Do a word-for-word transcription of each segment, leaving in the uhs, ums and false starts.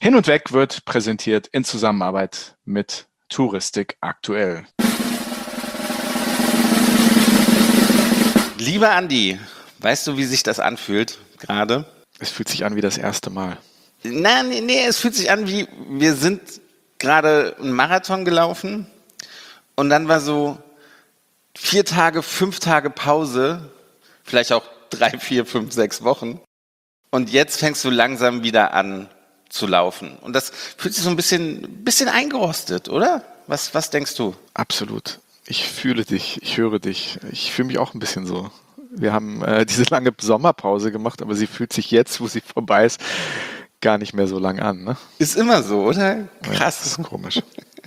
Hin und Weg wird präsentiert in Zusammenarbeit mit Touristik aktuell. Lieber Andi, weißt du, wie sich das anfühlt gerade? Es fühlt sich an wie das erste Mal. Nein, nee, nee, es fühlt sich an wie, wir sind gerade einen Marathon gelaufen und dann war so vier Tage, fünf Tage Pause, vielleicht auch drei, vier, fünf, sechs Wochen. Und jetzt fängst du langsam wieder an zu laufen. Und das fühlt sich so ein bisschen, bisschen eingerostet, oder? Was, was denkst du? Absolut. Ich fühle dich, ich höre dich. Ich fühle mich auch ein bisschen so. Wir haben äh, diese lange Sommerpause gemacht, aber sie fühlt sich jetzt, wo sie vorbei ist, gar nicht mehr so lang an. Ne? Ist immer so, oder? Krass. Ja, das ist komisch.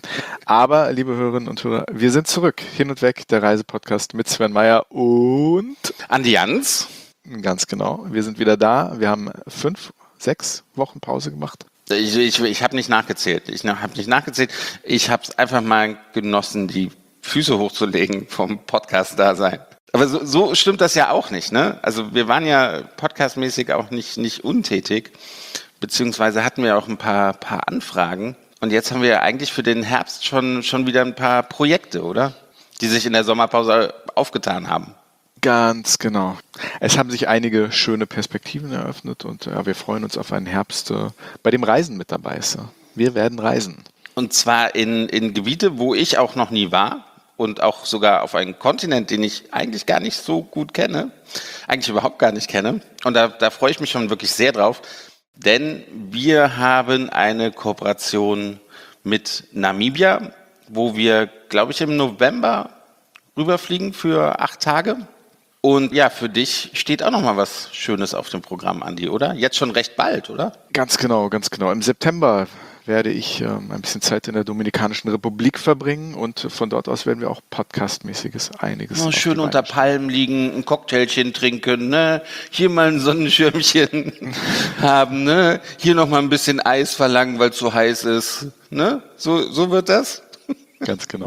Aber, liebe Hörerinnen und Hörer, wir sind zurück. Hin und Weg, der Reisepodcast mit Sven Meyer und Andi Jans. Ganz genau. Wir sind wieder da. Wir haben fünf, sechs Wochen Pause gemacht. Ich, ich, ich habe nicht nachgezählt. Ich habe nicht nachgezählt. Ich habe es einfach mal genossen, die Füße hochzulegen vom Podcast-Dasein. Aber so, so stimmt das ja auch nicht, ne? Also wir waren ja podcastmäßig auch nicht, nicht untätig, beziehungsweise hatten wir auch ein paar, paar Anfragen. Und jetzt haben wir ja eigentlich für den Herbst schon, schon wieder ein paar Projekte, oder? Die sich in der Sommerpause aufgetan haben. Ganz genau. Es haben sich einige schöne Perspektiven eröffnet und ja, wir freuen uns auf einen Herbst, äh, bei dem Reisen mit dabei ist. Wir werden reisen. Und zwar in, in Gebiete, wo ich auch noch nie war und auch sogar auf einen Kontinent, den ich eigentlich gar nicht so gut kenne, eigentlich überhaupt gar nicht kenne. Und da, da freue ich mich schon wirklich sehr drauf, denn wir haben eine Kooperation mit Namibia, wo wir, glaube ich, im November rüberfliegen für acht Tage. Und ja, für dich steht auch noch mal was Schönes auf dem Programm, Andi, oder? Jetzt schon recht bald, oder? Ganz genau, ganz genau. Im September werde ich ähm, ein bisschen Zeit in der Dominikanischen Republik verbringen und von dort aus werden wir auch podcastmäßiges einiges. Oh, schön unter Palmen liegen, ein Cocktailchen trinken, ne? Hier mal ein Sonnenschirmchen haben, ne? Hier noch mal ein bisschen Eis verlangen, weil es so heiß ist, ne? So, so wird das? Ganz genau.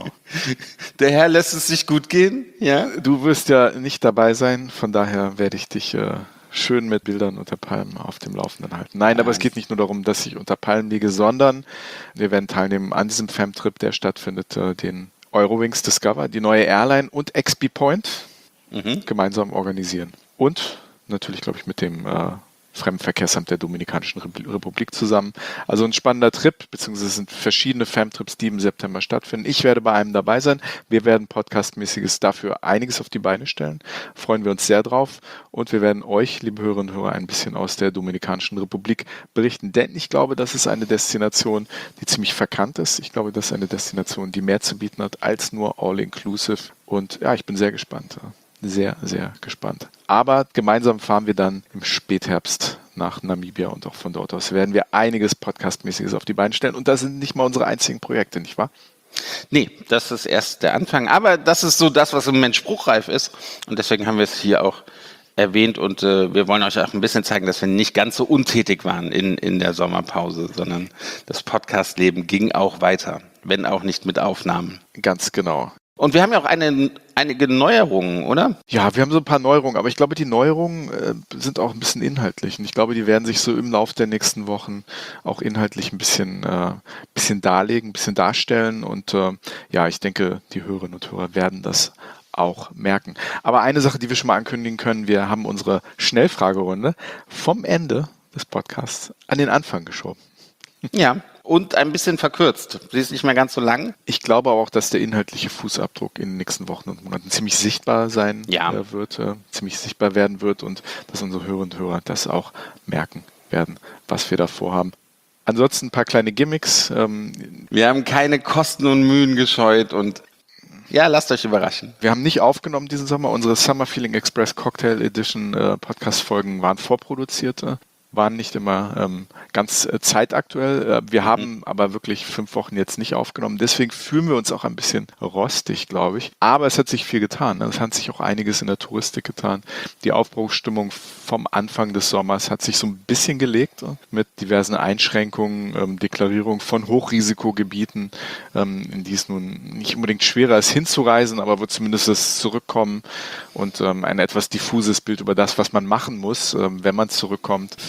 Der Herr lässt es sich gut gehen, ja? Du wirst ja nicht dabei sein, von daher werde ich dich äh, schön mit Bildern unter Palmen auf dem Laufenden halten. Nein, aber es geht nicht nur darum, dass ich unter Palmen liege, sondern wir werden teilnehmen an diesem Fam-Trip, der stattfindet, äh, den Eurowings Discover, die neue Airline und X P Point mhm. gemeinsam organisieren. Und natürlich, glaube ich, mit dem äh, Fremdenverkehrsamt der Dominikanischen Republik zusammen. Also ein spannender Trip, beziehungsweise es sind verschiedene Fam-Trips, die im September stattfinden. Ich werde bei einem dabei sein. Wir werden podcastmäßiges dafür einiges auf die Beine stellen. Freuen wir uns sehr drauf. Und wir werden euch, liebe Hörerinnen und Hörer, ein bisschen aus der Dominikanischen Republik berichten. Denn ich glaube, das ist eine Destination, die ziemlich verkannt ist. Ich glaube, das ist eine Destination, die mehr zu bieten hat als nur All-Inclusive. Und ja, ich bin sehr gespannt. Sehr, sehr gespannt. Aber gemeinsam fahren wir dann im Spätherbst nach Namibia und auch von dort aus werden wir einiges Podcastmäßiges auf die Beine stellen. Und das sind nicht mal unsere einzigen Projekte, nicht wahr? Nee, das ist erst der Anfang. Aber das ist so das, was im Moment spruchreif ist. Und deswegen haben wir es hier auch erwähnt. Und äh, wir wollen euch auch ein bisschen zeigen, dass wir nicht ganz so untätig waren in, in der Sommerpause, sondern das Podcastleben ging auch weiter, wenn auch nicht mit Aufnahmen. Ganz genau. Und wir haben ja auch eine, einige Neuerungen, oder? Ja, wir haben so ein paar Neuerungen, aber ich glaube, die Neuerungen äh, sind auch ein bisschen inhaltlich. Und ich glaube, die werden sich so im Laufe der nächsten Wochen auch inhaltlich ein bisschen, äh, bisschen darlegen, ein bisschen darstellen. Und äh, ja, ich denke, die Hörerinnen und Hörer werden das auch merken. Aber eine Sache, die wir schon mal ankündigen können, wir haben unsere Schnellfragerunde vom Ende des Podcasts an den Anfang geschoben. Ja. Und ein bisschen verkürzt. Sie ist nicht mehr ganz so lang. Ich glaube aber auch, dass der inhaltliche Fußabdruck in den nächsten Wochen und Monaten ziemlich sichtbar sein ja. äh, wird, äh, ziemlich sichtbar werden wird und dass unsere Hörerinnen und Hörer das auch merken werden, was wir da vorhaben. Ansonsten ein paar kleine Gimmicks. Ähm, wir haben keine Kosten und Mühen gescheut und ja, lasst euch überraschen. Wir haben nicht aufgenommen diesen Sommer. Unsere Summer Feeling Express Cocktail Edition äh, Podcast-Folgen waren vorproduzierte. Waren nicht immer ähm, ganz äh, zeitaktuell. Äh, wir haben mhm. aber wirklich fünf Wochen jetzt nicht aufgenommen. Deswegen fühlen wir uns auch ein bisschen rostig, glaube ich. Aber es hat sich viel getan. Ne? Es hat sich auch einiges in der Touristik getan. Die Aufbruchsstimmung vom Anfang des Sommers hat sich so ein bisschen gelegt äh, mit diversen Einschränkungen, ähm, Deklarierung von Hochrisikogebieten, ähm, in die es nun nicht unbedingt schwerer ist hinzureisen, aber wo zumindest das Zurückkommen und ähm, ein etwas diffuses Bild über das, was man machen muss, ähm, wenn man zurückkommt,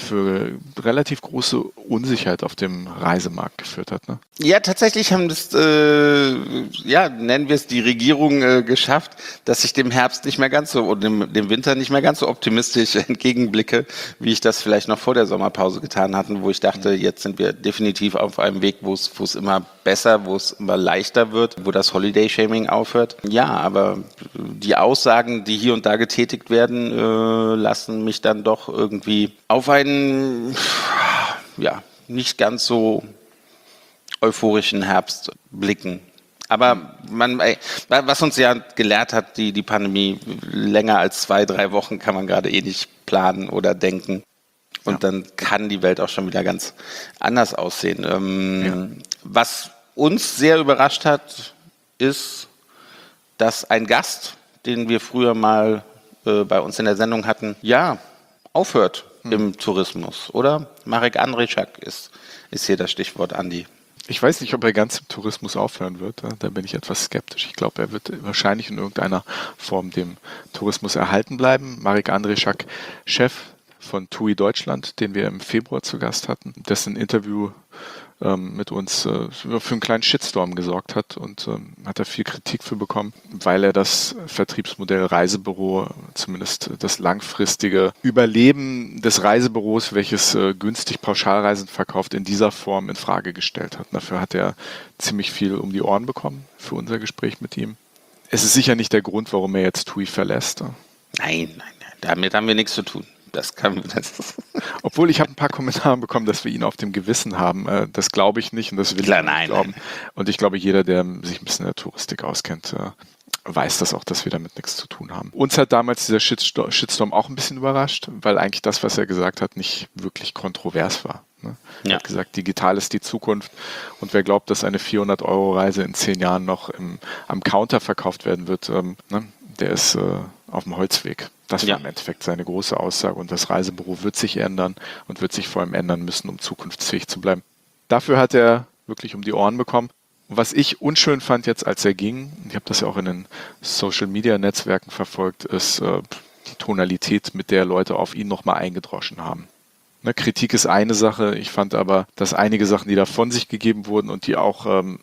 für relativ große Unsicherheit auf dem Reisemarkt geführt hat. Ne? Ja, tatsächlich haben das, äh, ja, nennen wir es die Regierung äh, geschafft, dass ich dem Herbst nicht mehr ganz so und dem, dem Winter nicht mehr ganz so optimistisch entgegenblicke, wie ich das vielleicht noch vor der Sommerpause getan hatte, wo ich dachte, jetzt sind wir definitiv auf einem Weg, wo es, wo es immer besser, wo es immer leichter wird, wo das Holiday-Shaming aufhört. Ja, aber die Aussagen, die hier und da getätigt werden, äh, lassen mich dann doch irgendwie auf einen, ja, nicht ganz so euphorischen Herbst blicken. Aber man, ey, was uns ja gelehrt hat, die, die Pandemie, länger als zwei, drei Wochen kann man gerade eh nicht planen oder denken. Und ja. Dann kann die Welt auch schon wieder ganz anders aussehen. Ähm, ja. Was uns sehr überrascht hat, ist, dass ein Gast, den wir früher mal äh, bei uns in der Sendung hatten, ja, aufhört hm. im Tourismus, oder? Marek Andrejczak ist, ist hier das Stichwort, Andi. Ich weiß nicht, ob er ganz im Tourismus aufhören wird. Da bin ich etwas skeptisch. Ich glaube, er wird wahrscheinlich in irgendeiner Form dem Tourismus erhalten bleiben. Marek Andrejczak, Chef von T U I Deutschland, den wir im Februar zu Gast hatten, dessen Interview ähm, mit uns äh, für einen kleinen Shitstorm gesorgt hat und ähm, hat er viel Kritik für bekommen, weil er das Vertriebsmodell Reisebüro, zumindest das langfristige Überleben des Reisebüros, welches äh, günstig Pauschalreisen verkauft, in dieser Form in Frage gestellt hat. Dafür hat er ziemlich viel um die Ohren bekommen für unser Gespräch mit ihm. Es ist sicher nicht der Grund, warum er jetzt T U I verlässt. Nein, nein, nein, damit haben wir nichts zu tun. Das kann, das Obwohl, ich habe ein paar Kommentare bekommen, dass wir ihn auf dem Gewissen haben. Das glaube ich nicht und das will Klar, ich nicht nein, glauben. Nein. Und ich glaube, jeder, der sich ein bisschen in der Touristik auskennt, weiß das auch, dass wir damit nichts zu tun haben. Uns hat damals dieser Shitstorm auch ein bisschen überrascht, weil eigentlich das, was er gesagt hat, nicht wirklich kontrovers war. Er ja. hat gesagt, digital ist die Zukunft und wer glaubt, dass eine vierhundert-Euro-Reise in zehn Jahren noch im, am Counter verkauft werden wird, ähm, ne, der ist äh, auf dem Holzweg. Das war ja. im Endeffekt seine große Aussage und das Reisebüro wird sich ändern und wird sich vor allem ändern müssen, um zukunftsfähig zu bleiben. Dafür hat er wirklich um die Ohren bekommen. Und was ich unschön fand jetzt, als er ging, ich habe das ja auch in den Social-Media-Netzwerken verfolgt, ist äh, die Tonalität, mit der Leute auf ihn nochmal eingedroschen haben. Ne, Kritik ist eine Sache, ich fand aber, dass einige Sachen, die da von sich gegeben wurden und die auch ähm,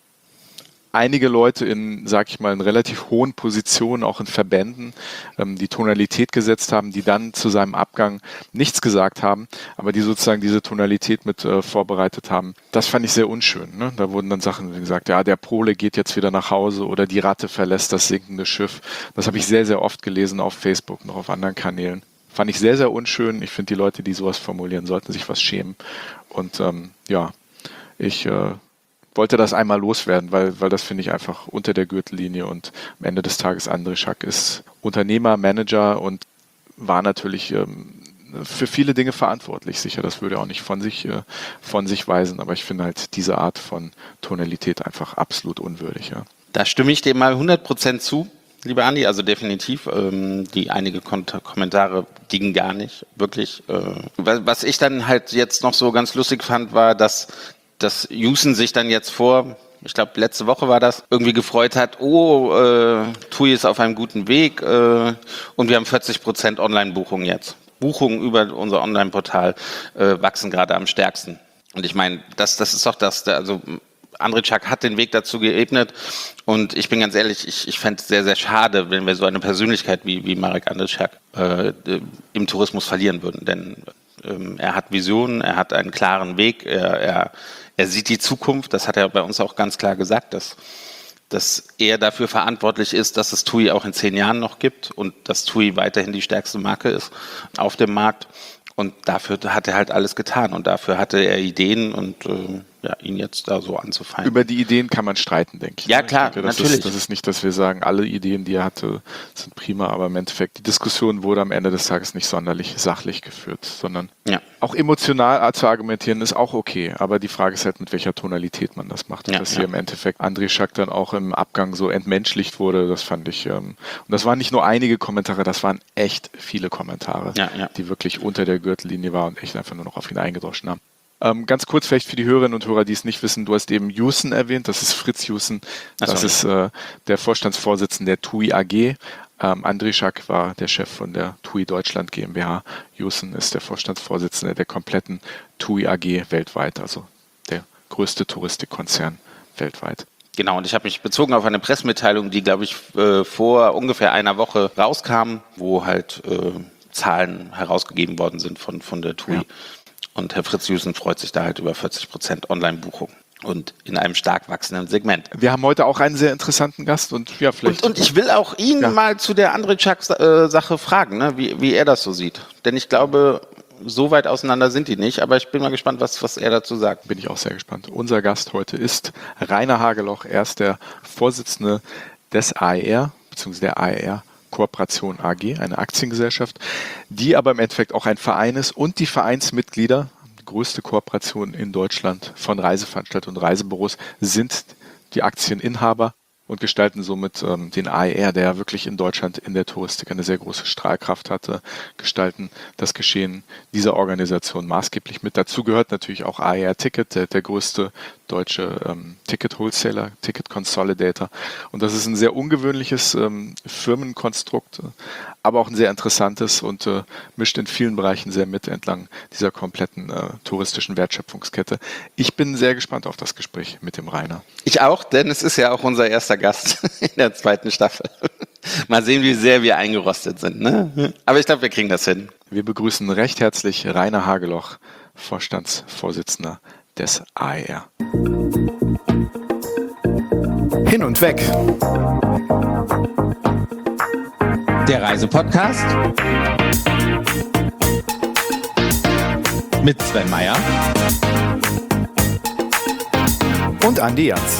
einige Leute in, sag ich mal, in relativ hohen Positionen, auch in Verbänden, ähm, die Tonalität gesetzt haben, die dann zu seinem Abgang nichts gesagt haben, aber die sozusagen diese Tonalität mit äh, vorbereitet haben. Das fand ich sehr unschön. Ne? Da wurden dann Sachen gesagt, ja, der Pole geht jetzt wieder nach Hause oder die Ratte verlässt das sinkende Schiff. Das habe ich sehr, sehr oft gelesen auf Facebook, noch auf anderen Kanälen. Fand ich sehr, sehr unschön. Ich finde, die Leute, die sowas formulieren, sollten sich was schämen. Und ähm, ja, ich äh, wollte das einmal loswerden, weil, weil das finde ich einfach unter der Gürtellinie und am Ende des Tages Andrejczak ist Unternehmer, Manager und war natürlich ähm, für viele Dinge verantwortlich. Sicher, das würde er auch nicht von sich, äh, von sich weisen, aber ich finde halt diese Art von Tonalität einfach absolut unwürdig. Ja. Da stimme ich dir mal hundert Prozent zu. Lieber Andi, also definitiv, ähm, die einige Kon- Kommentare gingen gar nicht, wirklich. Äh, was ich dann halt jetzt noch so ganz lustig fand, war, dass dass Jusen sich dann jetzt vor, ich glaube letzte Woche war das, irgendwie gefreut hat, oh, äh, T U I ist auf einem guten Weg äh, und wir haben vierzig Prozent Online-Buchungen jetzt. Buchungen über unser Online-Portal äh, wachsen gerade am stärksten. Und ich meine, das, das ist doch das, also Andrejczak hat den Weg dazu geebnet und ich bin ganz ehrlich, ich, ich fände es sehr, sehr schade, wenn wir so eine Persönlichkeit wie, wie Marek Andrejczak äh, im Tourismus verlieren würden, denn ähm, er hat Visionen, er hat einen klaren Weg, er, er, er sieht die Zukunft, das hat er bei uns auch ganz klar gesagt, dass, dass er dafür verantwortlich ist, dass es T U I auch in zehn Jahren noch gibt und dass T U I weiterhin die stärkste Marke ist auf dem Markt. Und dafür hat er halt alles getan und dafür hatte er Ideen und äh, ja, ihn jetzt da so anzufallen. Über die Ideen kann man streiten, denke ich. Ja, klar, ich denke, das natürlich. Ist, das ist nicht, dass wir sagen, alle Ideen, die er hatte, sind prima, aber im Endeffekt, die Diskussion wurde am Ende des Tages nicht sonderlich sachlich geführt, sondern ja. auch emotional zu argumentieren ist auch okay, aber die Frage ist halt, mit welcher Tonalität man das macht. Und ja, dass ja. hier im Endeffekt Andrejczak dann auch im Abgang so entmenschlicht wurde, das fand ich, ähm, und das waren nicht nur einige Kommentare, das waren echt viele Kommentare, ja, ja. die wirklich unter der Gürtellinie waren und echt einfach nur noch auf ihn eingedroschen haben. Ähm, ganz kurz vielleicht für die Hörerinnen und Hörer, die es nicht wissen, du hast eben Jussen erwähnt, das ist Fritz Jussen, das so, ist äh, der Vorstandsvorsitzende der T U I A G, Ähm, Andrischak war der Chef von der T U I Deutschland GmbH. Jussen ist der Vorstandsvorsitzende der kompletten T U I A G weltweit, also der größte Touristikkonzern weltweit. Genau, und ich habe mich bezogen auf eine Pressemitteilung, die, glaube ich, äh, vor ungefähr einer Woche rauskam, wo halt äh, Zahlen herausgegeben worden sind von, von der T U I. Ja. Und Herr Fritz Jussen freut sich da halt über vierzig Prozent Online-Buchung und in einem stark wachsenden Segment. Wir haben heute auch einen sehr interessanten Gast und ja, vielleicht... Und, und ich will auch ihn ja. mal zu der Andrischak-Sache fragen, ne, wie, wie er das so sieht. Denn ich glaube, so weit auseinander sind die nicht, aber ich bin mal gespannt, was, was er dazu sagt. Bin ich auch sehr gespannt. Unser Gast heute ist Rainer Hageloch. Er ist der Vorsitzende des A E R, beziehungsweise der A E R Kooperation A G, eine Aktiengesellschaft, die aber im Endeffekt auch ein Verein ist und die Vereinsmitglieder, die größte Kooperation in Deutschland von Reiseveranstaltern und Reisebüros, sind die Aktieninhaber und gestalten somit ähm, den A E R, der wirklich in Deutschland in der Touristik eine sehr große Strahlkraft hatte, gestalten das Geschehen dieser Organisation maßgeblich mit. Dazu gehört natürlich auch A E R Ticket, der, der größte deutsche ähm, Ticket-Wholesaler, Ticket-Consolidator. Und das ist ein sehr ungewöhnliches ähm, Firmenkonstrukt, aber auch ein sehr interessantes und äh, mischt in vielen Bereichen sehr mit entlang dieser kompletten äh, touristischen Wertschöpfungskette. Ich bin sehr gespannt auf das Gespräch mit dem Rainer. Ich auch, denn es ist ja auch unser erster Gast in der zweiten Staffel. Mal sehen, wie sehr wir eingerostet sind. Ne? Aber ich glaube, wir kriegen das hin. Wir begrüßen recht herzlich Rainer Hageloch, Vorstandsvorsitzender des A E R. Hin und weg. Der Reisepodcast mit Sven Meyer und Andi Jans.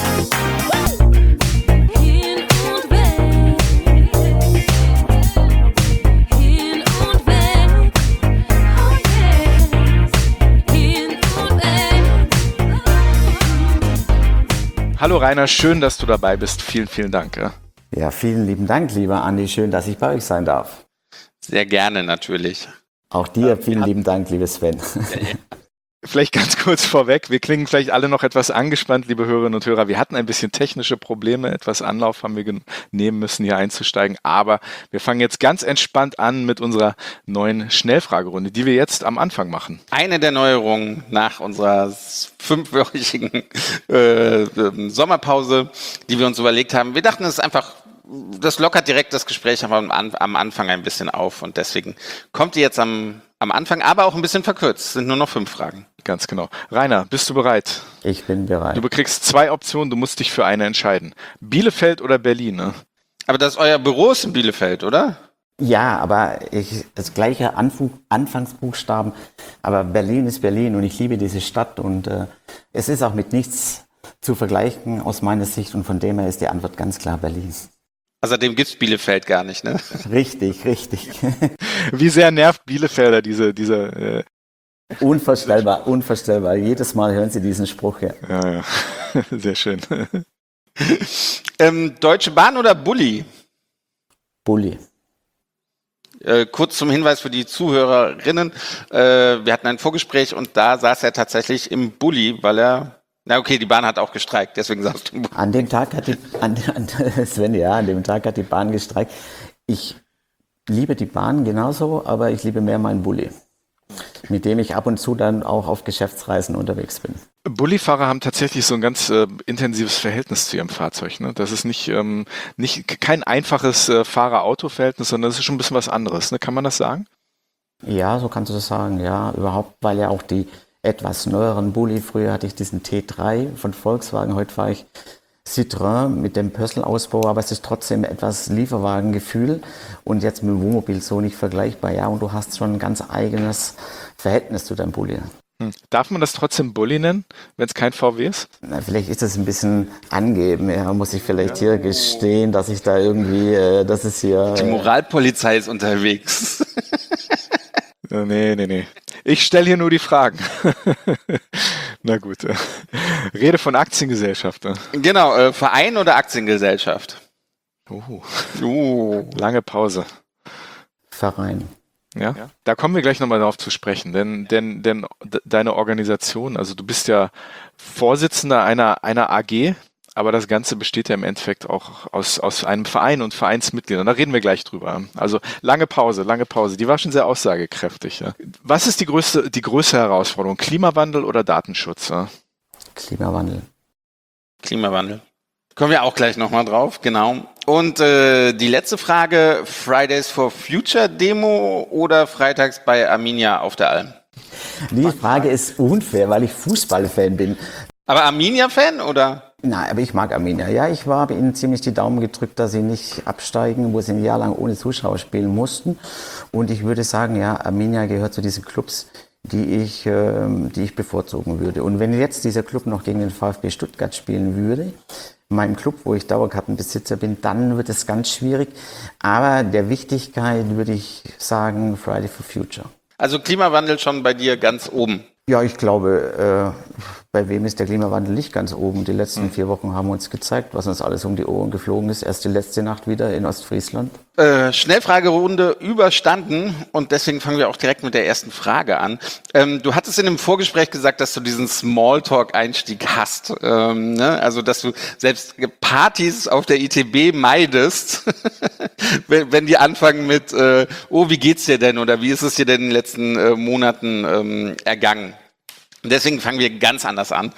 Hallo Rainer, schön, dass du dabei bist. Vielen, vielen Dank. Ja, ja vielen lieben Dank, lieber Andi. Schön, dass ich bei euch sein darf. Sehr gerne, natürlich. Auch dir vielen lieben Dank, lieber Sven. Vielleicht ganz kurz vorweg, wir klingen vielleicht alle noch etwas angespannt, liebe Hörerinnen und Hörer. Wir hatten ein bisschen technische Probleme, etwas Anlauf haben wir gen- nehmen müssen, hier einzusteigen. Aber wir fangen jetzt ganz entspannt an mit unserer neuen Schnellfragerunde, die wir jetzt am Anfang machen. Eine der Neuerungen nach unserer fünfwöchigen äh, Sommerpause, die wir uns überlegt haben. Wir dachten, es ist einfach, das lockert direkt das Gespräch am, am Anfang ein bisschen auf. Und deswegen kommt die jetzt am, am Anfang, aber auch ein bisschen verkürzt. Es sind nur noch fünf Fragen. Ganz genau. Rainer, bist du bereit? Ich bin bereit. Du bekriegst zwei Optionen, du musst dich für eine entscheiden. Bielefeld oder Berlin, ne? Aber das euer Büro ist in Bielefeld, oder? Ja, aber ich, das gleiche Anf- Anfangsbuchstaben. Aber Berlin ist Berlin und ich liebe diese Stadt. Und äh, es ist auch mit nichts zu vergleichen aus meiner Sicht. Und von dem her ist die Antwort ganz klar Berlin. Außerdem gibt es Bielefeld gar nicht, ne? Richtig, richtig. Wie sehr nervt Bielefelder diese, diese äh Unvorstellbar, unvorstellbar. Jedes Mal hören Sie diesen Spruch, ja. Ja, ja. Sehr schön. ähm, Deutsche Bahn oder Bulli? Bulli. Äh, kurz zum Hinweis für die Zuhörerinnen. Äh, wir hatten ein Vorgespräch und da saß er tatsächlich im Bulli, weil er, na okay, die Bahn hat auch gestreikt, deswegen saß du im Bulli. An dem Tag hat die, an, an, Sven, ja, an dem Tag hat die Bahn gestreikt. Ich liebe die Bahn genauso, aber ich liebe mehr meinen Bulli, mit dem ich ab und zu dann auch auf Geschäftsreisen unterwegs bin. Bullifahrer haben tatsächlich so ein ganz äh, intensives Verhältnis zu ihrem Fahrzeug. Ne? Das ist nicht, ähm, nicht kein einfaches äh, Fahrer-Auto-Verhältnis, sondern das ist schon ein bisschen was anderes. Ne? Kann man das sagen? Ja, so kannst du das sagen. Ja, überhaupt, weil ja auch die etwas neueren Bulli, früher hatte ich diesen T drei von Volkswagen, heute fahre ich Citroën mit dem Pössl-Ausbau, aber es ist trotzdem etwas Lieferwagengefühl und jetzt mit dem Wohnmobil so nicht vergleichbar. Ja, und du hast schon ein ganz eigenes Verhältnis zu deinem Bulli. Hm. Darf man das trotzdem Bulli nennen, wenn es kein V W ist? Na, vielleicht ist das ein bisschen angeben. Ja, muss ich vielleicht hier gestehen, dass ich da irgendwie, äh, das ist hier... Die Moralpolizei ist unterwegs. Nee, nee, nee. Ich stelle hier nur die Fragen. Na gut. Rede von Aktiengesellschaft. Ne? Genau, äh, Verein oder Aktiengesellschaft? Uh. Uh. Lange Pause. Verein. Ja? ja, da kommen wir gleich nochmal darauf zu sprechen, denn, denn, denn deine Organisation, also du bist ja Vorsitzender einer, einer A G, aber das Ganze besteht ja im Endeffekt auch aus, aus einem Verein und Vereinsmitgliedern. Da reden wir gleich drüber. Also lange Pause, lange Pause. Die war schon sehr aussagekräftig. Ja. Was ist die größte, die größte Herausforderung? Klimawandel oder Datenschutz? Ja? Klimawandel. Klimawandel. Kommen wir auch gleich nochmal drauf, genau. Und äh, die letzte Frage, Fridays for Future Demo oder freitags bei Arminia auf der Alm? Die Frage ist unfair, weil ich Fußballfan bin. Aber Arminia-Fan oder? Nein, aber ich mag Arminia. Ja, ich habe ihnen ziemlich die Daumen gedrückt, dass sie nicht absteigen, wo sie ein Jahr lang ohne Zuschauer spielen mussten. Und ich würde sagen, ja, Arminia gehört zu diesen Clubs, die ich, äh, die ich bevorzugen würde. Und wenn jetzt dieser Club noch gegen den VfB Stuttgart spielen würde, in meinem Club, wo ich Dauerkartenbesitzer bin, dann wird es ganz schwierig. Aber der Wichtigkeit würde ich sagen, Friday for Future. Also Klimawandel schon bei dir ganz oben? Ja, ich glaube, äh, bei wem ist der Klimawandel nicht ganz oben? Die letzten hm. vier Wochen haben uns gezeigt, was uns alles um die Ohren geflogen ist. Erst die letzte Nacht wieder in Ostfriesland. Äh, Schnellfragerunde überstanden und deswegen fangen wir auch direkt mit der ersten Frage an. Ähm, du hattest in dem Vorgespräch gesagt, dass du diesen Smalltalk-Einstieg hast. Ähm, ne? Also, dass du selbst Partys auf der I T B meidest, wenn, wenn die anfangen mit, äh, oh, wie geht's dir denn oder wie ist es dir denn in den letzten äh, Monaten ähm, ergangen? Deswegen fangen wir ganz anders an.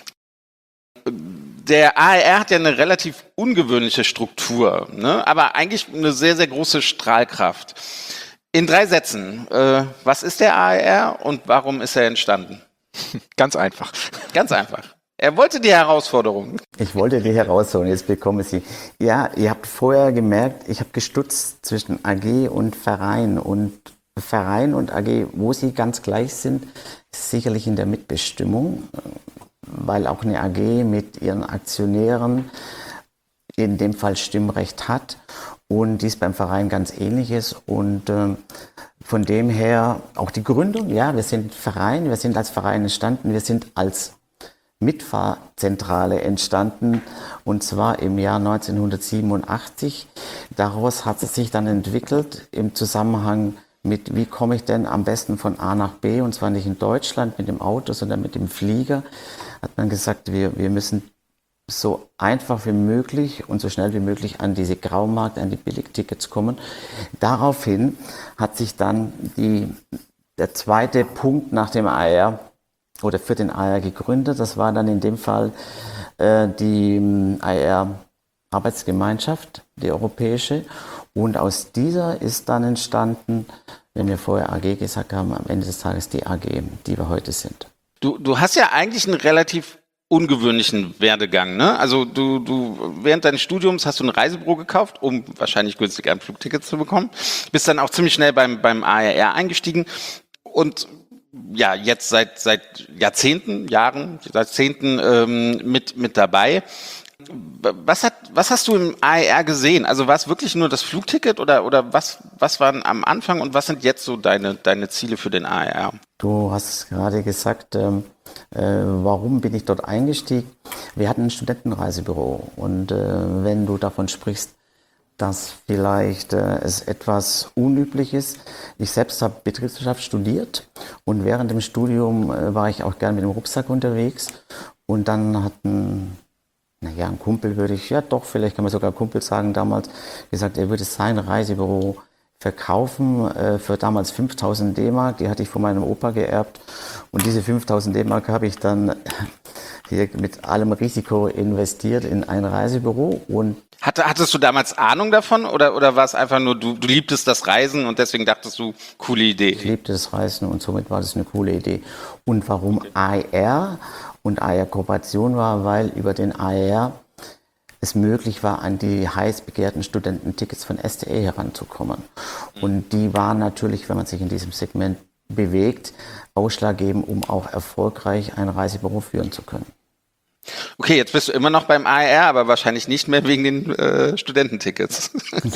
Der A R R hat ja eine relativ ungewöhnliche Struktur, ne? Aber eigentlich eine sehr, sehr große Strahlkraft. In drei Sätzen, äh, was ist der A R R und warum ist er entstanden? Ganz einfach. Ganz einfach. Er wollte die Herausforderung. Ich wollte die Herausforderung, jetzt bekomme ich sie. Ja, ihr habt vorher gemerkt, ich habe gestutzt zwischen A G und Verein. Und Verein und A G, wo sie ganz gleich sind, ist sicherlich in der Mitbestimmung, weil auch eine A G mit ihren Aktionären in dem Fall Stimmrecht hat und dies beim Verein ganz ähnlich ist. Und äh, von dem her auch die Gründung, ja, wir sind Verein, wir sind als Verein entstanden, wir sind als Mitfahrzentrale entstanden und zwar im Jahr neunzehnhundertsiebenundachtzig. Daraus hat es sich dann entwickelt im Zusammenhang mit, wie komme ich denn am besten von A nach B, und zwar nicht in Deutschland mit dem Auto, sondern mit dem Flieger, hat man gesagt, wir, wir müssen so einfach wie möglich und so schnell wie möglich an diese Graumarkt, an die Billigtickets kommen. Daraufhin hat sich dann die, der zweite Punkt nach dem A R oder für den A R gegründet. Das war dann in dem Fall äh, die A R-Arbeitsgemeinschaft, die europäische. Und aus dieser ist dann entstanden, wenn wir vorher A G gesagt haben, am Ende des Tages die A G, die wir heute sind. Du, du hast ja eigentlich einen relativ ungewöhnlichen Werdegang, ne? Also du, du während deines Studiums hast du ein Reisebüro gekauft, um wahrscheinlich günstig ein Flugticket zu bekommen. Bist dann auch ziemlich schnell beim, beim A R R eingestiegen und ja, jetzt seit, seit Jahrzehnten, Jahren, Jahrzehnten ähm, mit, mit dabei. Was hat, was hast du im A R R gesehen? Also war es wirklich nur das Flugticket oder, oder was, was waren am Anfang und was sind jetzt so deine, deine Ziele für den A R R? Du hast gerade gesagt, ähm, äh, warum bin ich dort eingestiegen? Wir hatten ein Studentenreisebüro und äh, wenn du davon sprichst, dass vielleicht äh, es etwas unüblich ist. Ich selbst habe Betriebswirtschaft studiert und während dem Studium äh, war ich auch gern mit dem Rucksack unterwegs und dann hatten Naja, ein Kumpel würde ich, ja doch, vielleicht kann man sogar Kumpel sagen, damals gesagt, er würde sein Reisebüro verkaufen äh, für damals fünftausend D-Mark. Die hatte ich von meinem Opa geerbt. Und diese fünftausend D-Mark habe ich dann hier mit allem Risiko investiert in ein Reisebüro. Und Hatte, hattest du damals Ahnung davon oder, oder war es einfach nur, du, du liebtest das Reisen und deswegen dachtest du, coole Idee? Ich liebte das Reisen und somit war das eine coole Idee. Und warum A R R? Und A R R-Kooperation war, weil über den A R R es möglich war, an die heiß begehrten Studententickets von S T E heranzukommen. Und die waren natürlich, wenn man sich in diesem Segment bewegt, ausschlaggebend, um auch erfolgreich ein Reisebüro führen zu können. Okay, jetzt bist du immer noch beim A R R, aber wahrscheinlich nicht mehr wegen den äh, Studententickets.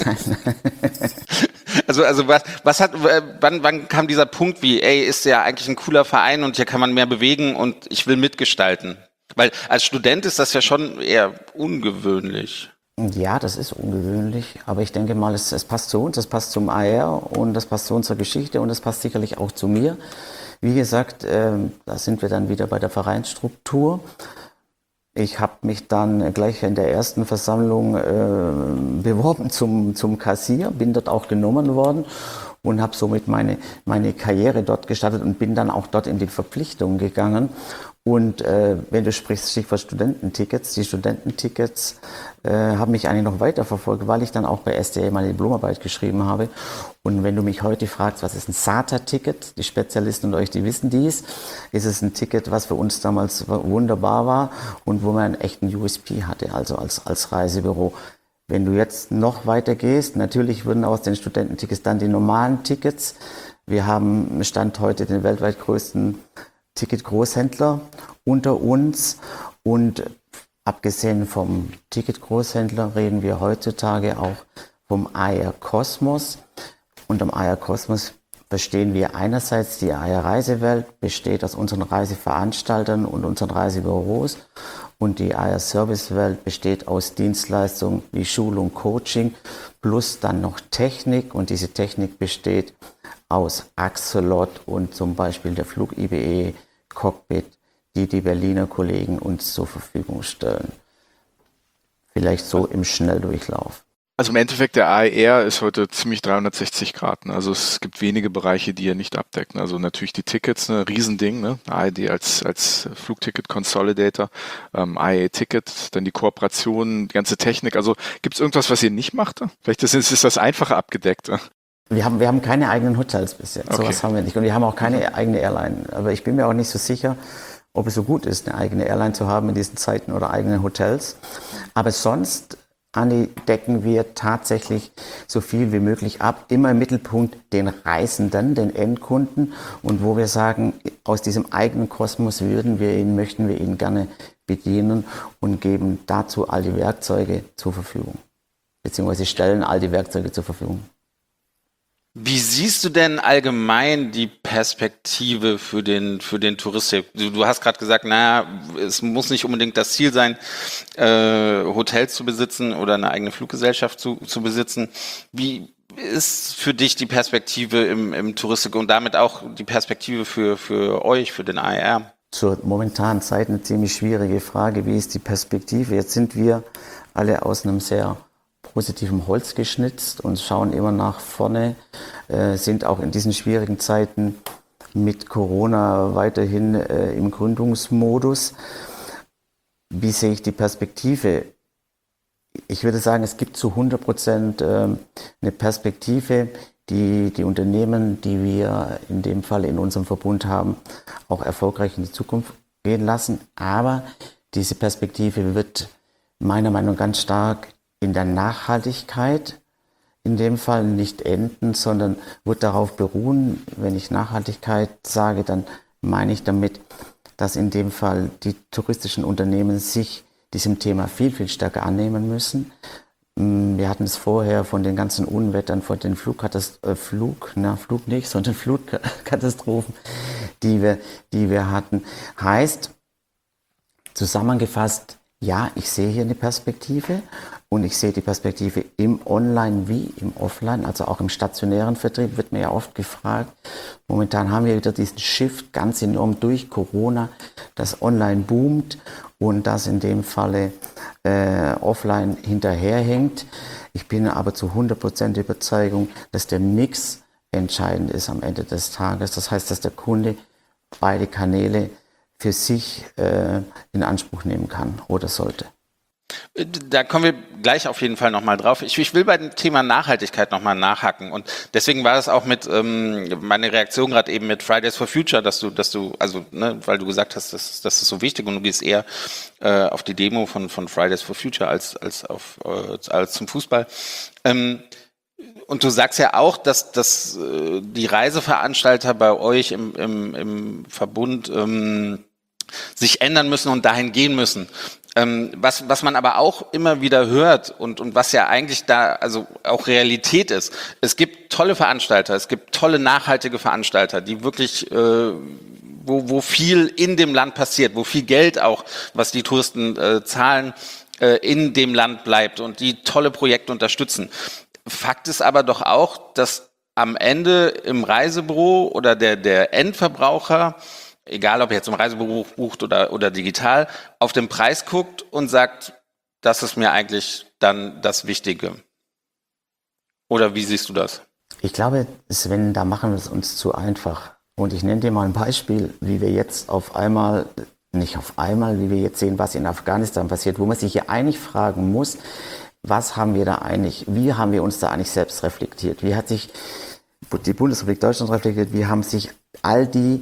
Also, also was, was hat, wann, wann kam dieser Punkt wie, ey, ist ja eigentlich ein cooler Verein und hier kann man mehr bewegen und ich will mitgestalten? Weil als Student ist das ja schon eher ungewöhnlich. Ja, das ist ungewöhnlich, aber ich denke mal, es, es passt zu uns, es passt zum A R R und das passt zu unserer Geschichte und es passt sicherlich auch zu mir. Wie gesagt, äh, da sind wir dann wieder bei der Vereinsstruktur. Ich habe mich dann gleich in der ersten Versammlung äh, beworben zum, zum Kassier, bin dort auch genommen worden und habe somit meine, meine Karriere dort gestartet und bin dann auch dort in die Verpflichtung gegangen. Und äh, wenn du sprichst, Stichwort Studententickets, die Studententickets äh, haben mich eigentlich noch weiter verfolgt, weil ich dann auch bei S D A meine Diplomarbeit geschrieben habe. Und wenn du mich heute fragst, was ist ein S A T A-Ticket, die Spezialisten unter euch, die wissen dies, ist es ein Ticket, was für uns damals wunderbar war und wo man einen echten U S P hatte, also als, als Reisebüro. Wenn du jetzt noch weiter gehst, natürlich würden aus den Studententickets dann die normalen Tickets. Wir haben Stand heute den weltweit größten Ticket-Großhändler unter uns und abgesehen vom Ticket-Großhändler reden wir heutzutage auch vom A R Kosmos. Und am A R Kosmos verstehen wir einerseits die A R Reisewelt, besteht aus unseren Reiseveranstaltern und unseren Reisebüros, und die A R Servicewelt besteht aus Dienstleistungen wie Schulung, Coaching plus dann noch Technik, und diese Technik besteht aus Axolot und zum Beispiel der Flug I B E Cockpit, die die Berliner Kollegen uns zur Verfügung stellen. Vielleicht so im Schnelldurchlauf. Also im Endeffekt, der A R ist heute ziemlich dreihundertsechzig Grad. Ne? Also es gibt wenige Bereiche, die er nicht abdeckt. Ne? Also natürlich die Tickets, ne? Riesending, ne? A R D als, als Flugticket-Consolidator, ähm, I A Ticket, dann die Kooperation, die ganze Technik. Also gibt es irgendwas, was ihr nicht macht? Vielleicht ist, ist das einfacher abgedeckt. Ne? Wir haben, wir haben keine eigenen Hotels bis jetzt, Okay. sowas haben wir nicht. Und wir haben auch keine eigene Airline. Aber ich bin mir auch nicht so sicher, ob es so gut ist, eine eigene Airline zu haben in diesen Zeiten oder eigene Hotels. Aber sonst, Andi, decken wir tatsächlich so viel wie möglich ab. Immer im Mittelpunkt den Reisenden, den Endkunden. Und wo wir sagen, aus diesem eigenen Kosmos würden wir ihn, möchten wir ihn gerne bedienen und geben dazu all die Werkzeuge zur Verfügung. Beziehungsweise stellen all die Werkzeuge zur Verfügung. Wie siehst du denn allgemein die Perspektive für den für den Touristik? Du, du hast gerade gesagt, naja, es muss nicht unbedingt das Ziel sein, äh, Hotels zu besitzen oder eine eigene Fluggesellschaft zu, zu besitzen. Wie ist für dich die Perspektive im, im Touristik und damit auch die Perspektive für, für euch, für den A R? Zur momentanen Zeit eine ziemlich schwierige Frage. Wie ist die Perspektive? Jetzt sind wir alle aus einem sehr positiven Holz geschnitzt und schauen immer nach vorne, äh, sind auch in diesen schwierigen Zeiten mit Corona weiterhin äh, im Gründungsmodus. Wie sehe ich die Perspektive? Ich würde sagen, es gibt zu hundert Prozent äh, eine Perspektive, die die Unternehmen, die wir in dem Fall in unserem Verbund haben, auch erfolgreich in die Zukunft gehen lassen. Aber diese Perspektive wird meiner Meinung nach ganz stark in der Nachhaltigkeit in dem Fall nicht enden, sondern wird darauf beruhen. Wenn ich Nachhaltigkeit sage, dann meine ich damit, dass in dem Fall die touristischen Unternehmen sich diesem Thema viel, viel stärker annehmen müssen. Wir hatten es vorher von den ganzen Unwettern, von den Flugkatastrophen, äh, Flug, na, Flug nicht, sondern Flutkatastrophen, die wir, die wir hatten. Heißt, zusammengefasst, ja, ich sehe hier eine Perspektive und ich sehe die Perspektive im Online wie im Offline, also auch im stationären Vertrieb wird mir ja oft gefragt. Momentan haben wir wieder diesen Shift ganz enorm durch Corona, das Online boomt und das in dem Falle äh, Offline hinterherhängt. Ich bin aber zu hundert Prozent Überzeugung, dass der Mix entscheidend ist am Ende des Tages. Das heißt, dass der Kunde beide Kanäle für sich äh, in Anspruch nehmen kann oder sollte. Da kommen wir gleich auf jeden Fall nochmal drauf. Ich, ich will bei dem Thema Nachhaltigkeit nochmal nachhaken und deswegen war das auch mit ähm, meine Reaktion gerade eben mit Fridays for Future, dass du, dass du, also ne, weil du gesagt hast, das, das ist so wichtig und du gehst eher äh, auf die Demo von von Fridays for Future als als auf äh, als zum Fußball. Ähm, Und du sagst ja auch, dass, dass äh, die Reiseveranstalter bei euch im, im, im Verbund ähm, sich ändern müssen und dahin gehen müssen. Ähm, was, was man aber auch immer wieder hört und, und was ja eigentlich da also auch Realität ist, es gibt tolle Veranstalter, es gibt tolle nachhaltige Veranstalter, die wirklich, äh, wo, wo viel in dem Land passiert, wo viel Geld auch, was die Touristen äh, zahlen, äh, in dem Land bleibt und die tolle Projekte unterstützen. Fakt ist aber doch auch, dass am Ende im Reisebüro oder der, der Endverbraucher egal ob er jetzt im Reisebuch bucht oder, oder digital, auf den Preis guckt und sagt, das ist mir eigentlich dann das Wichtige. Oder wie siehst du das? Ich glaube, Sven, da machen wir es uns zu einfach. Und ich nenne dir mal ein Beispiel, wie wir jetzt auf einmal, nicht auf einmal, wie wir jetzt sehen, was in Afghanistan passiert, wo man sich ja eigentlich fragen muss, was haben wir da eigentlich, wie haben wir uns da eigentlich selbst reflektiert? Wie hat sich die Bundesrepublik Deutschland reflektiert? Wie haben sich all die,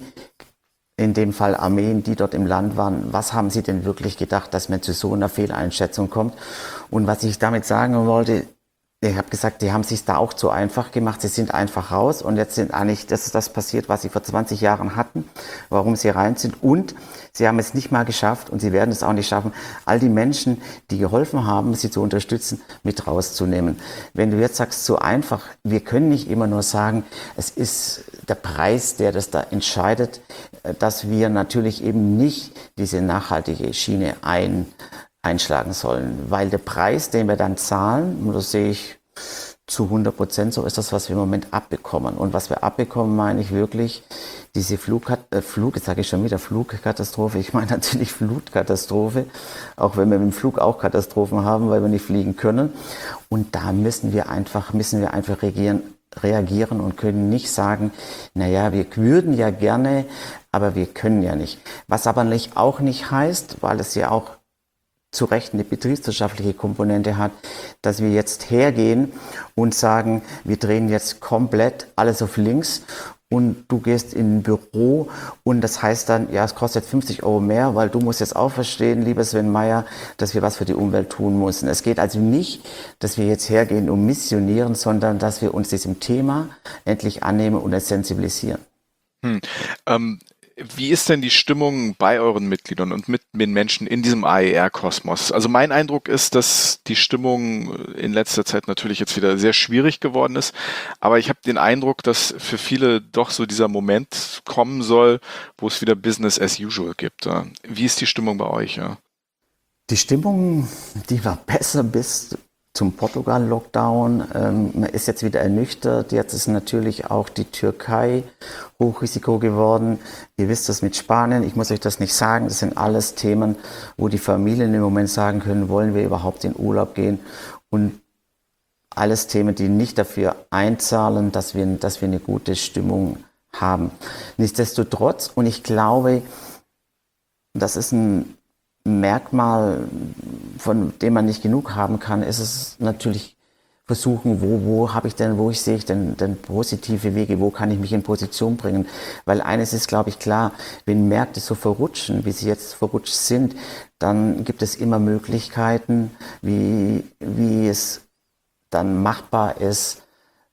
in dem Fall Armeen, die dort im Land waren, was haben sie denn wirklich gedacht, dass man zu so einer Fehleinschätzung kommt? Und was ich damit sagen wollte, ich habe gesagt, die haben es sich da auch zu einfach gemacht. Sie sind einfach raus und jetzt sind eigentlich, das ist das passiert, was sie vor zwanzig Jahren hatten, warum sie rein sind. Und sie haben es nicht mal geschafft und sie werden es auch nicht schaffen, all die Menschen, die geholfen haben, sie zu unterstützen, mit rauszunehmen. Wenn du jetzt sagst, zu einfach, wir können nicht immer nur sagen, es ist der Preis, der das da entscheidet, dass wir natürlich eben nicht diese nachhaltige Schiene ein einschlagen sollen, weil der Preis, den wir dann zahlen, und das sehe ich zu hundert Prozent, so ist das, was wir im Moment abbekommen. Und was wir abbekommen, meine ich wirklich, diese Flug, äh, Flug, jetzt sage ich schon wieder Flugkatastrophe, ich meine natürlich Flutkatastrophe, auch wenn wir mit dem Flug auch Katastrophen haben, weil wir nicht fliegen können. Und da müssen wir einfach, müssen wir einfach reagieren, reagieren und können nicht sagen, naja, wir würden ja gerne, aber wir können ja nicht. Was aber nicht, auch nicht heißt, weil es ja auch zu Recht eine betriebswirtschaftliche Komponente hat, dass wir jetzt hergehen und sagen, wir drehen jetzt komplett alles auf links und du gehst in ein Büro und das heißt dann, ja, es kostet fünfzig Euro mehr, weil du musst jetzt auch verstehen, lieber Sven Meyer, dass wir was für die Umwelt tun müssen. Es geht also nicht, dass wir jetzt hergehen und missionieren, sondern dass wir uns diesem Thema endlich annehmen und es sensibilisieren. Hm. Ähm, Wie ist denn die Stimmung bei euren Mitgliedern und mit den Menschen in diesem A E R-Kosmos? Also mein Eindruck ist, dass die Stimmung in letzter Zeit natürlich jetzt wieder sehr schwierig geworden ist, aber ich habe den Eindruck, dass für viele doch so dieser Moment kommen soll, wo es wieder Business as usual gibt. Wie ist die Stimmung bei euch? Ja? Die Stimmung, die war besser bis zum Portugal-Lockdown. Ähm, man ist jetzt wieder ernüchtert. Jetzt ist natürlich auch die Türkei Hochrisiko geworden. Ihr wisst das mit Spanien. Ich muss euch das nicht sagen. Das sind alles Themen, wo die Familien im Moment sagen können, wollen wir überhaupt in Urlaub gehen? Und alles Themen, die nicht dafür einzahlen, dass wir, dass wir eine gute Stimmung haben. Nichtsdestotrotz, und ich glaube, das ist ein Merkmal, von dem man nicht genug haben kann, ist es natürlich versuchen, wo, wo habe ich denn, wo ich sehe ich denn, denn positive Wege, wo kann ich mich in Position bringen? Weil eines ist, glaube ich, klar, wenn Märkte so verrutschen, wie sie jetzt verrutscht sind, dann gibt es immer Möglichkeiten, wie, wie es dann machbar ist,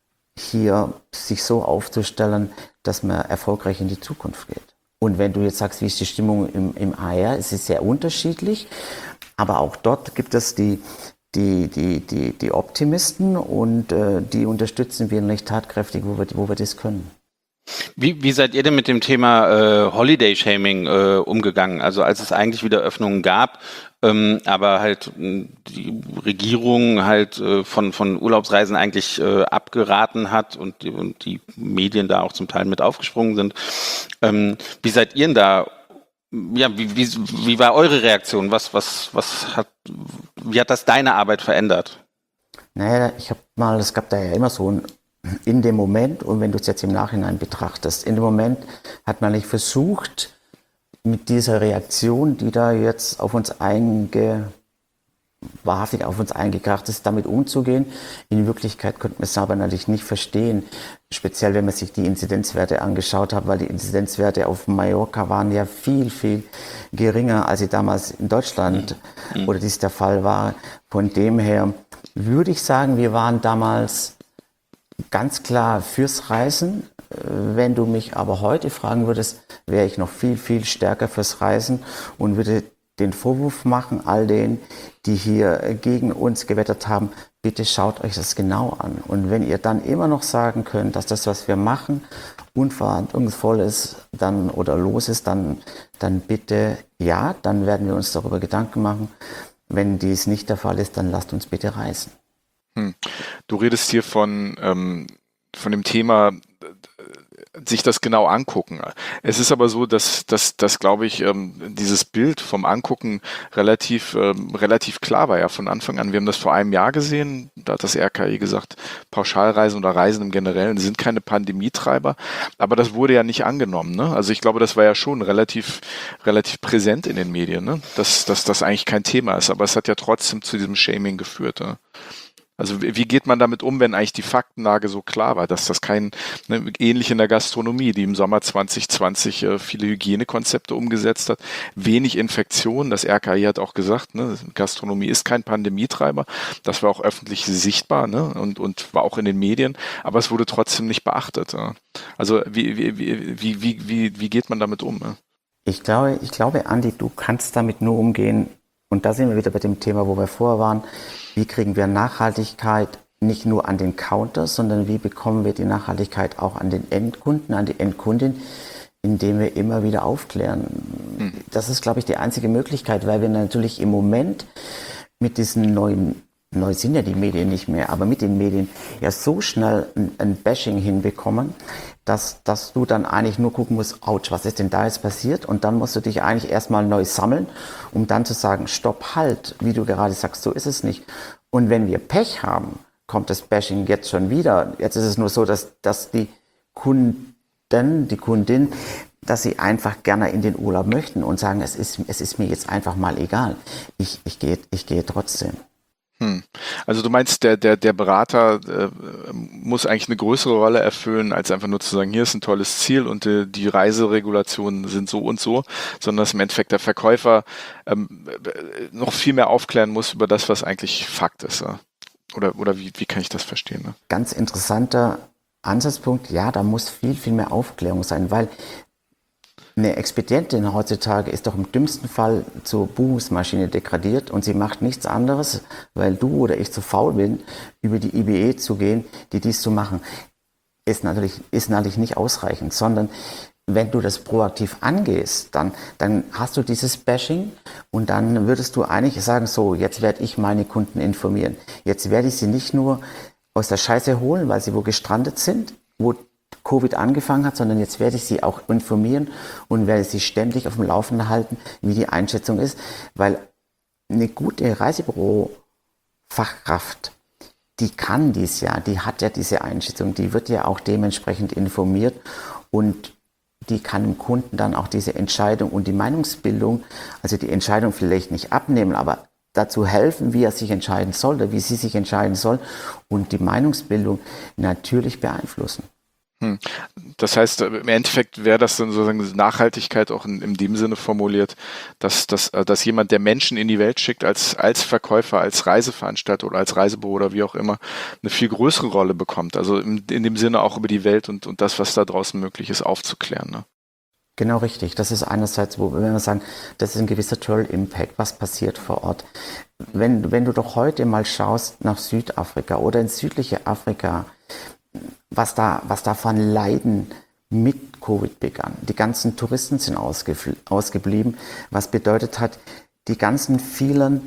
hier sich so aufzustellen, dass man erfolgreich in die Zukunft geht. Und wenn du jetzt sagst, wie ist die Stimmung im, im A R, es ist sehr unterschiedlich, aber auch dort gibt es die, die, die, die, die Optimisten und äh, die unterstützen wir nicht tatkräftig, wo wir, wo wir das können. Wie, wie seid ihr denn mit dem Thema äh, Holiday-Shaming äh, umgegangen? Also als es eigentlich wieder Öffnungen gab, ähm, aber halt die Regierung halt äh, von, von Urlaubsreisen eigentlich äh, abgeraten hat und die, und die Medien da auch zum Teil mit aufgesprungen sind. Ähm, wie seid ihr denn da? Ja, wie, wie, wie war eure Reaktion? Was, was, was hat, wie hat das deine Arbeit verändert? Naja, ich habe mal, es gab da ja immer so ein in dem Moment, und wenn du es jetzt im Nachhinein betrachtest, in dem Moment hat man nicht versucht, mit dieser Reaktion, die da jetzt auf uns einge, wahrhaftig auf uns eingekracht ist, damit umzugehen. In Wirklichkeit konnte man es aber natürlich nicht verstehen, speziell wenn man sich die Inzidenzwerte angeschaut hat, weil die Inzidenzwerte auf Mallorca waren ja viel, viel geringer, als sie damals in Deutschland mhm. oder dies der Fall war. Von dem her würde ich sagen, wir waren damals ganz klar fürs Reisen. Wenn du mich aber heute fragen würdest, wäre ich noch viel, viel stärker fürs Reisen und würde den Vorwurf machen, all denen, die hier gegen uns gewettert haben, bitte schaut euch das genau an. Und wenn ihr dann immer noch sagen könnt, dass das, was wir machen, unverantwortungsvoll ist dann, oder los ist, dann, dann bitte ja, dann werden wir uns darüber Gedanken machen. Wenn dies nicht der Fall ist, dann lasst uns bitte reisen. Hm. Du redest hier von ähm, von dem Thema sich das genau angucken. Es ist aber so, dass, dass, dass glaube ich, ähm, dieses Bild vom Angucken relativ, ähm, relativ klar war ja von Anfang an. Wir haben das vor einem Jahr gesehen, da hat das R K I gesagt, Pauschalreisen oder Reisen im Generellen sind keine Pandemietreiber, aber das wurde ja nicht angenommen. Ne? Also ich glaube, das war ja schon relativ, relativ präsent in den Medien, ne? dass, dass das eigentlich kein Thema ist, aber es hat ja trotzdem zu diesem Shaming geführt. Ne? Also wie geht man damit um, wenn eigentlich die Faktenlage so klar war, dass das kein, ne, ähnlich in der Gastronomie, die im Sommer zwanzig zwanzig äh, viele Hygienekonzepte umgesetzt hat, wenig Infektionen, das R K I hat auch gesagt, ne, Gastronomie ist kein Pandemietreiber, das war auch öffentlich sichtbar, ne, und, und war auch in den Medien, aber es wurde trotzdem nicht beachtet. Ja. Also wie, wie, wie, wie, wie, wie, wie geht man damit um? Ja? Ich glaube, ich glaube, Andi, du kannst damit nur umgehen, und da sind wir wieder bei dem Thema, wo wir vorher waren. Wie kriegen wir Nachhaltigkeit nicht nur an den Counter, sondern wie bekommen wir die Nachhaltigkeit auch an den Endkunden, an die Endkundin, indem wir immer wieder aufklären. Hm. Das ist, glaube ich, die einzige Möglichkeit, weil wir natürlich im Moment mit diesen neuen, neu sind ja die Medien nicht mehr, aber mit den Medien ja so schnell ein, ein Bashing hinbekommen, dass, dass du dann eigentlich nur gucken musst, ouch, was ist denn da jetzt passiert? Und dann musst du dich eigentlich erstmal neu sammeln, um dann zu sagen, stopp, halt, wie du gerade sagst, so ist es nicht. Und wenn wir Pech haben, kommt das Bashing jetzt schon wieder. Jetzt ist es nur so, dass, dass die Kunden, die Kundin, dass sie einfach gerne in den Urlaub möchten und sagen, es ist, es ist mir jetzt einfach mal egal. Ich, ich gehe, ich gehe trotzdem. Hm. Also du meinst, der, der, der Berater äh, muss eigentlich eine größere Rolle erfüllen, als einfach nur zu sagen, hier ist ein tolles Ziel und äh, die Reiseregulationen sind so und so, sondern dass im Endeffekt der Verkäufer ähm, noch viel mehr aufklären muss über das, was eigentlich Fakt ist. Ja? Oder, oder wie, wie kann ich das verstehen? Ne? Ganz interessanter Ansatzpunkt, ja, da muss viel, viel mehr Aufklärung sein, weil eine Expedientin heutzutage ist doch im dümmsten Fall zur Buchungsmaschine degradiert und sie macht nichts anderes, weil du oder ich zu faul bin, über die I B E zu gehen, die dies zu machen. Ist natürlich, ist natürlich nicht ausreichend, sondern wenn du das proaktiv angehst, dann, dann hast du dieses Bashing und dann würdest du eigentlich sagen, so, jetzt werde ich meine Kunden informieren. Jetzt werde ich sie nicht nur aus der Scheiße holen, weil sie wo gestrandet sind, wo Covid angefangen hat, sondern jetzt werde ich sie auch informieren und werde sie ständig auf dem Laufenden halten, wie die Einschätzung ist, weil eine gute Reisebüro-Fachkraft, die kann dies ja, die hat ja diese Einschätzung, die wird ja auch dementsprechend informiert und die kann dem Kunden dann auch diese Entscheidung und die Meinungsbildung, also die Entscheidung vielleicht nicht abnehmen, aber dazu helfen, wie er sich entscheiden soll oder wie sie sich entscheiden soll und die Meinungsbildung natürlich beeinflussen. Hm. Das heißt, im Endeffekt wäre das dann sozusagen Nachhaltigkeit auch in, in dem Sinne formuliert, dass, dass, dass jemand, der Menschen in die Welt schickt, als, als Verkäufer, als Reiseveranstalter oder als Reisebüro oder wie auch immer, eine viel größere Rolle bekommt. Also in, in dem Sinne auch über die Welt und, und das, was da draußen möglich ist, aufzuklären. Ne? Genau richtig. Das ist einerseits, wo wenn wir sagen, das ist ein gewisser Travel Impact, was passiert vor Ort. Wenn, wenn du doch heute mal schaust nach Südafrika oder ins südliche Afrika, was da, was da von Leiden mit Covid begann. Die ganzen Touristen sind ausge- ausgeblieben, was bedeutet hat, die ganzen vielen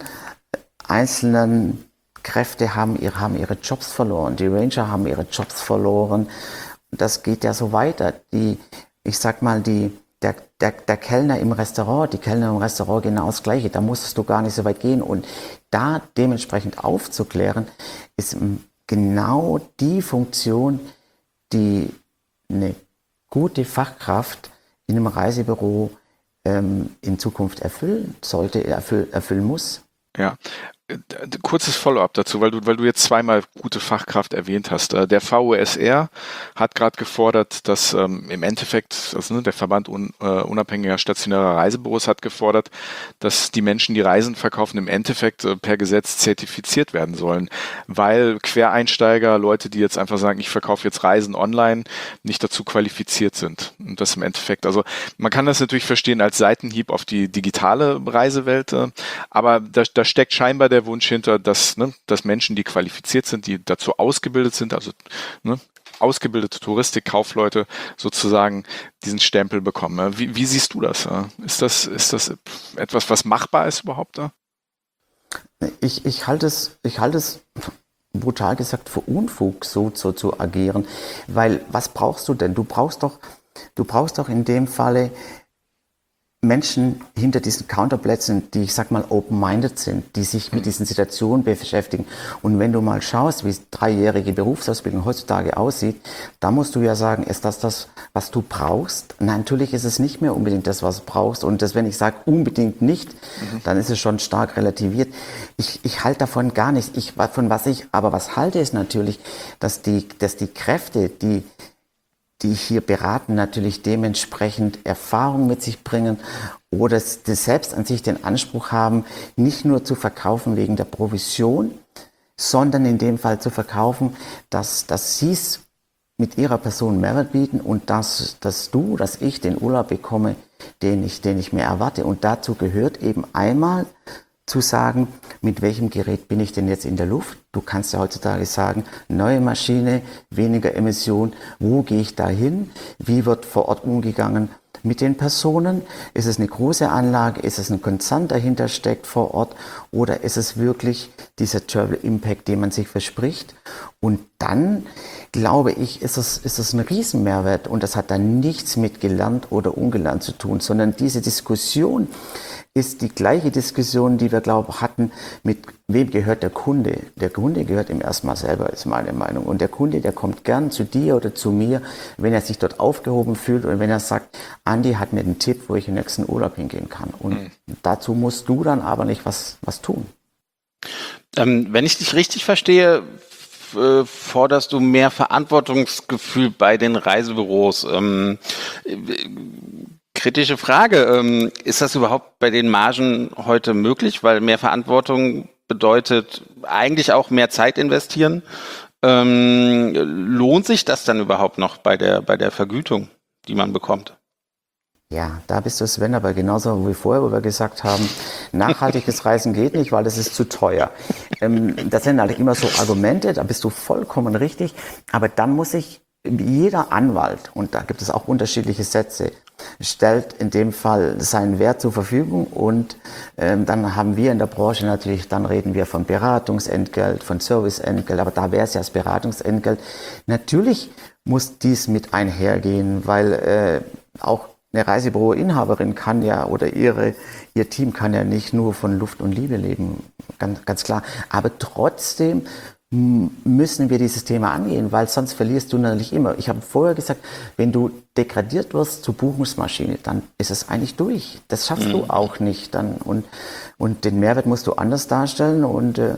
einzelnen Kräfte haben ihre, haben ihre Jobs verloren, die Ranger haben ihre Jobs verloren. Das geht ja so weiter. Die, ich sag mal, die, der, der, der Kellner im Restaurant, die Kellner im Restaurant genau das Gleiche, da musstest du gar nicht so weit gehen. Und da dementsprechend aufzuklären, ist genau die Funktion, die eine gute Fachkraft in einem Reisebüro ähm, in Zukunft erfüllen sollte, erfüll, erfüllen muss. Ja, kurzes Follow-up dazu, weil du, weil du jetzt zweimal gute Fachkraft erwähnt hast. Der V U S R hat gerade gefordert, dass ähm, im Endeffekt, also, ne, der Verband un, äh, unabhängiger stationärer Reisebüros hat gefordert, dass die Menschen, die Reisen verkaufen, im Endeffekt äh, per Gesetz zertifiziert werden sollen, weil Quereinsteiger, Leute, die jetzt einfach sagen, ich verkaufe jetzt Reisen online, nicht dazu qualifiziert sind. Und das im Endeffekt, also man kann das natürlich verstehen als Seitenhieb auf die digitale Reisewelt, äh, aber da, da steckt scheinbar der Wunsch hinter, dass, ne, dass Menschen, die qualifiziert sind, die dazu ausgebildet sind, also ne, ausgebildete Touristikkaufleute sozusagen diesen Stempel bekommen. Wie, wie siehst du das? Ist das, ist das etwas, was machbar ist überhaupt da? Ich, ich halte es, ich halte es brutal gesagt für Unfug, so, so zu agieren. Weil was brauchst du denn? Du brauchst doch, du brauchst doch in dem Falle Menschen hinter diesen Counterplätzen, die, ich sag mal, open-minded sind, die sich mit diesen Situationen beschäftigen. Und wenn du mal schaust, wie dreijährige Berufsausbildung heutzutage aussieht, da musst du ja sagen, ist das das, was du brauchst? Nein, natürlich ist es nicht mehr unbedingt das, was du brauchst. Und das, wenn ich sage unbedingt nicht, mhm. dann ist es schon stark relativiert. Ich, ich halte davon gar nichts. Ich, von was ich aber was halte, ist natürlich, dass die, dass die Kräfte, die die hier beraten, natürlich dementsprechend Erfahrung mit sich bringen oder selbst an sich den Anspruch haben, nicht nur zu verkaufen wegen der Provision, sondern in dem Fall zu verkaufen, dass, dass sie es mit ihrer Person Mehrwert bieten und dass, dass du, dass ich den Urlaub bekomme, den ich, den ich mir erwarte. Und dazu gehört eben einmal zu sagen, mit welchem Gerät bin ich denn jetzt in der Luft? Du kannst ja heutzutage sagen, neue Maschine, weniger Emission, wo gehe ich da hin? Wie wird vor Ort umgegangen mit den Personen? Ist es eine große Anlage? Ist es ein Konzern dahinter steckt vor Ort? Oder ist es wirklich dieser Travel Impact, den man sich verspricht? Und dann, glaube ich, ist es, ist es ein Riesenmehrwert und das hat dann nichts mit gelernt oder ungelernt zu tun, sondern diese Diskussion ist die gleiche Diskussion, die wir, glaube ich, hatten, mit wem gehört der Kunde. Der Kunde gehört ihm erstmal selber, ist meine Meinung. Und der Kunde, der kommt gern zu dir oder zu mir, wenn er sich dort aufgehoben fühlt und wenn er sagt, Andi hat mir einen Tipp, wo ich im nächsten Urlaub hingehen kann. Und mhm. dazu musst du dann aber nicht was, was tun. Ähm, wenn ich dich richtig verstehe, f- forderst du mehr Verantwortungsgefühl bei den Reisebüros. Ähm, Kritische Frage, ähm, ist das überhaupt bei den Margen heute möglich? Weil mehr Verantwortung bedeutet eigentlich auch mehr Zeit investieren. Ähm, lohnt sich das dann überhaupt noch bei der, bei der Vergütung, die man bekommt? Ja, da bist du, Sven, aber genauso wie vorher, wo wir gesagt haben, nachhaltiges Reisen geht nicht, weil das ist zu teuer. Ähm, das sind halt immer so Argumente, da bist du vollkommen richtig. Aber dann muss ich, jeder Anwalt, und da gibt es auch unterschiedliche Sätze, stellt in dem Fall seinen Wert zur Verfügung und ähm, dann haben wir in der Branche natürlich, dann reden wir von Beratungsentgelt, von Serviceentgelt, aber da wäre es ja das Beratungsentgelt. Natürlich muss dies mit einhergehen, weil äh, auch eine Reisebüroinhaberin kann ja oder ihre, ihr Team kann ja nicht nur von Luft und Liebe leben, ganz, ganz klar. Aber trotzdem müssen wir dieses Thema angehen, weil sonst verlierst du natürlich immer. Ich habe vorher gesagt, wenn du degradiert wirst zur Buchungsmaschine, dann ist es eigentlich durch. Das schaffst mhm. du auch nicht. Dann und und den Mehrwert musst du anders darstellen. Und äh,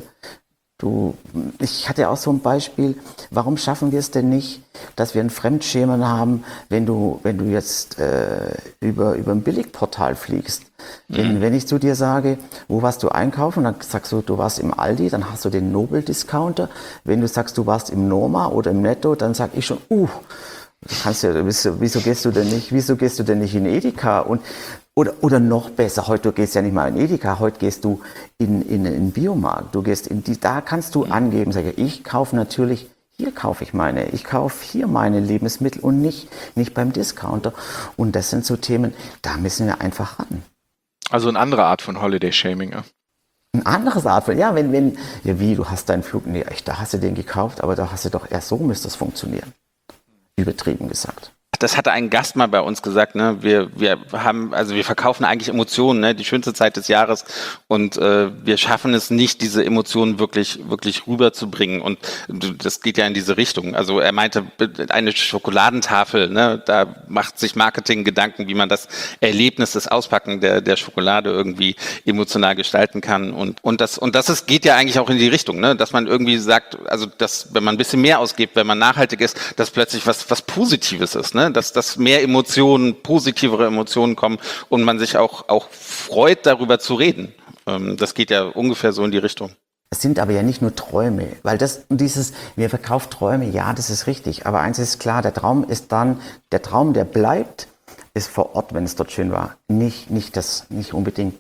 du, ich hatte auch so ein Beispiel. Warum schaffen wir es denn nicht, dass wir ein Fremdschämen haben, wenn du wenn du jetzt äh, über über ein Billigportal fliegst? Mhm. Wenn, wenn ich zu dir sage, wo warst du einkaufen, dann sagst du, du warst im Aldi, dann hast du den Nobel-Discounter. Wenn du sagst, du warst im Norma oder im Netto, dann sag ich schon, uh, kannst du, wieso, wieso gehst du denn nicht, wieso gehst du denn nicht in Edeka? Und, oder, oder noch besser, heute gehst du ja nicht mal in Edeka, heute gehst du in, in, in den Biomarkt. Du gehst in die, da kannst du angeben, sag ich, ich kaufe natürlich, hier kaufe ich meine, ich kaufe hier meine Lebensmittel und nicht, nicht beim Discounter. Und das sind so Themen, da müssen wir einfach ran. Also eine andere Art von Holiday-Shaming, ja. Ein anderes Art von, ja, wenn, wenn, ja wie, du hast deinen Flug, nee, echt, da hast du den gekauft, aber da hast du doch, erst so müsste es funktionieren. Übertrieben gesagt. Das hatte ein Gast mal bei uns gesagt, ne? Wir, wir haben, also wir verkaufen eigentlich Emotionen, ne? Die schönste Zeit des Jahres und äh, wir schaffen es nicht, diese Emotionen wirklich, wirklich rüberzubringen und das geht ja in diese Richtung. Also er meinte, eine Schokoladentafel, ne? Da macht sich Marketing Gedanken, wie man das Erlebnis, das Auspacken der, der Schokolade irgendwie emotional gestalten kann und, und das, und das ist, geht ja eigentlich auch in die Richtung, ne? Dass man irgendwie sagt, also, dass, wenn man ein bisschen mehr ausgibt, wenn man nachhaltig ist, dass plötzlich was, was Positives ist, ne? Dass, dass mehr Emotionen, positivere Emotionen kommen und man sich auch, auch freut, darüber zu reden. Ähm, das geht ja ungefähr so in die Richtung. Es sind aber ja nicht nur Träume, weil das, dieses, wir verkaufen Träume, ja, das ist richtig. Aber eins ist klar, der Traum ist dann, der Traum, der bleibt, ist vor Ort, wenn es dort schön war. Nicht, nicht das, nicht unbedingt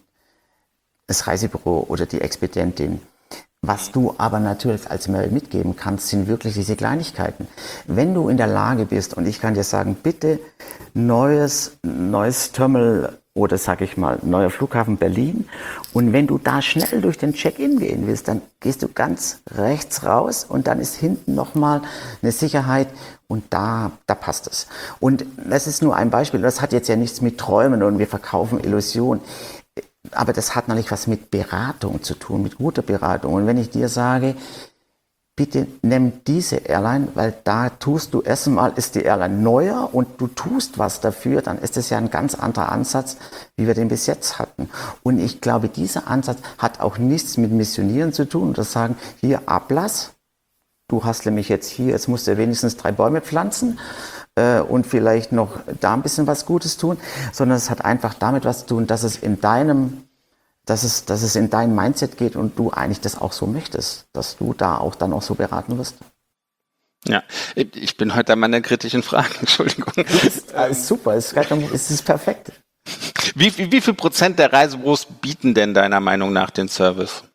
das Reisebüro oder die Expedientin. Was du aber natürlich als Mehrwert mitgeben kannst, sind wirklich diese Kleinigkeiten. Wenn du in der Lage bist, und ich kann dir sagen, bitte neues, neues Terminal oder sag ich mal, neuer Flughafen Berlin. Und wenn du da schnell durch den Check-in gehen willst, dann gehst du ganz rechts raus und dann ist hinten nochmal eine Sicherheit und da, da passt es. Und das ist nur ein Beispiel, das hat jetzt ja nichts mit Träumen und wir verkaufen Illusionen. Aber das hat natürlich was mit Beratung zu tun, mit guter Beratung. Und wenn ich dir sage, bitte nimm diese Airline, weil da tust du erstmal, ist die Airline neuer und du tust was dafür, dann ist das ja ein ganz anderer Ansatz, wie wir den bis jetzt hatten. Und ich glaube, dieser Ansatz hat auch nichts mit Missionieren zu tun oder sagen, hier Ablass, du hast nämlich jetzt hier, jetzt musst du wenigstens drei Bäume pflanzen äh, und vielleicht noch da ein bisschen was Gutes tun, sondern es hat einfach damit was zu tun, dass es in deinem Dass es, dass es in dein Mindset geht und du eigentlich das auch so möchtest, dass du da auch dann auch so beraten wirst. Ja, ich bin heute an meiner kritischen Frage, Entschuldigung. Das ist, das ist super, es ist, es ist perfekt. Wie, wie, wie viel Prozent der Reisebüros bieten denn deiner Meinung nach den Service?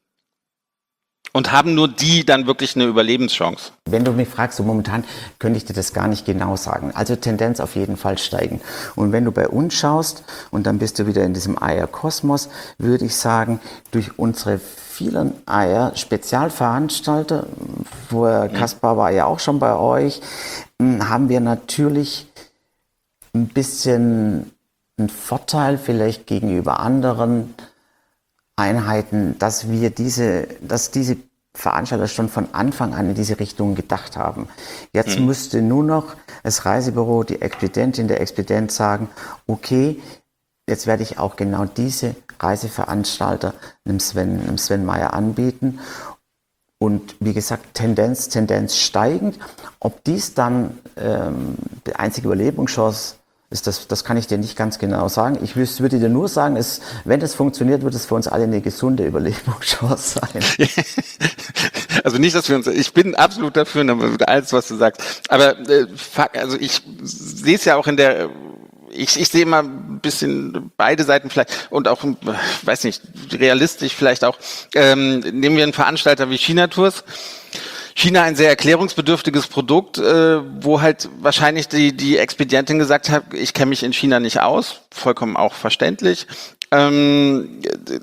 Und haben nur die dann wirklich eine Überlebenschance? Wenn du mich fragst, so momentan könnte ich dir das gar nicht genau sagen. Also Tendenz auf jeden Fall steigen. Und wenn du bei uns schaust, und dann bist du wieder in diesem Eier-Kosmos, würde ich sagen, durch unsere vielen Eier-Spezialveranstalter, vorher Kaspar war ja auch schon bei euch, haben wir natürlich ein bisschen einen Vorteil vielleicht gegenüber anderen Einheiten, dass wir diese, dass diese Veranstalter schon von Anfang an in diese Richtung gedacht haben. Jetzt mhm. müsste nur noch das Reisebüro, die Expedientin, der Expedient sagen, okay, jetzt werde ich auch genau diese Reiseveranstalter einem Sven, einem Sven Meyer anbieten. Und wie gesagt, Tendenz, Tendenz steigend. Ob dies dann ähm, die einzige Überlebenschance ist, das, das kann ich dir nicht ganz genau sagen. Ich wüs- würde dir nur sagen, es, wenn das funktioniert, wird es für uns alle eine gesunde Überlebenschance sein. Also nicht, dass wir uns, ich bin absolut dafür, alles, was du sagst. Aber äh, also ich sehe es ja auch in der, ich, ich sehe immer ein bisschen beide Seiten vielleicht und auch, weiß nicht, realistisch vielleicht auch. Ähm, nehmen wir einen Veranstalter wie China Tours. China ein sehr erklärungsbedürftiges Produkt, äh, wo halt wahrscheinlich die, die Expedientin gesagt hat, ich kenne mich in China nicht aus, vollkommen auch verständlich. Ähm,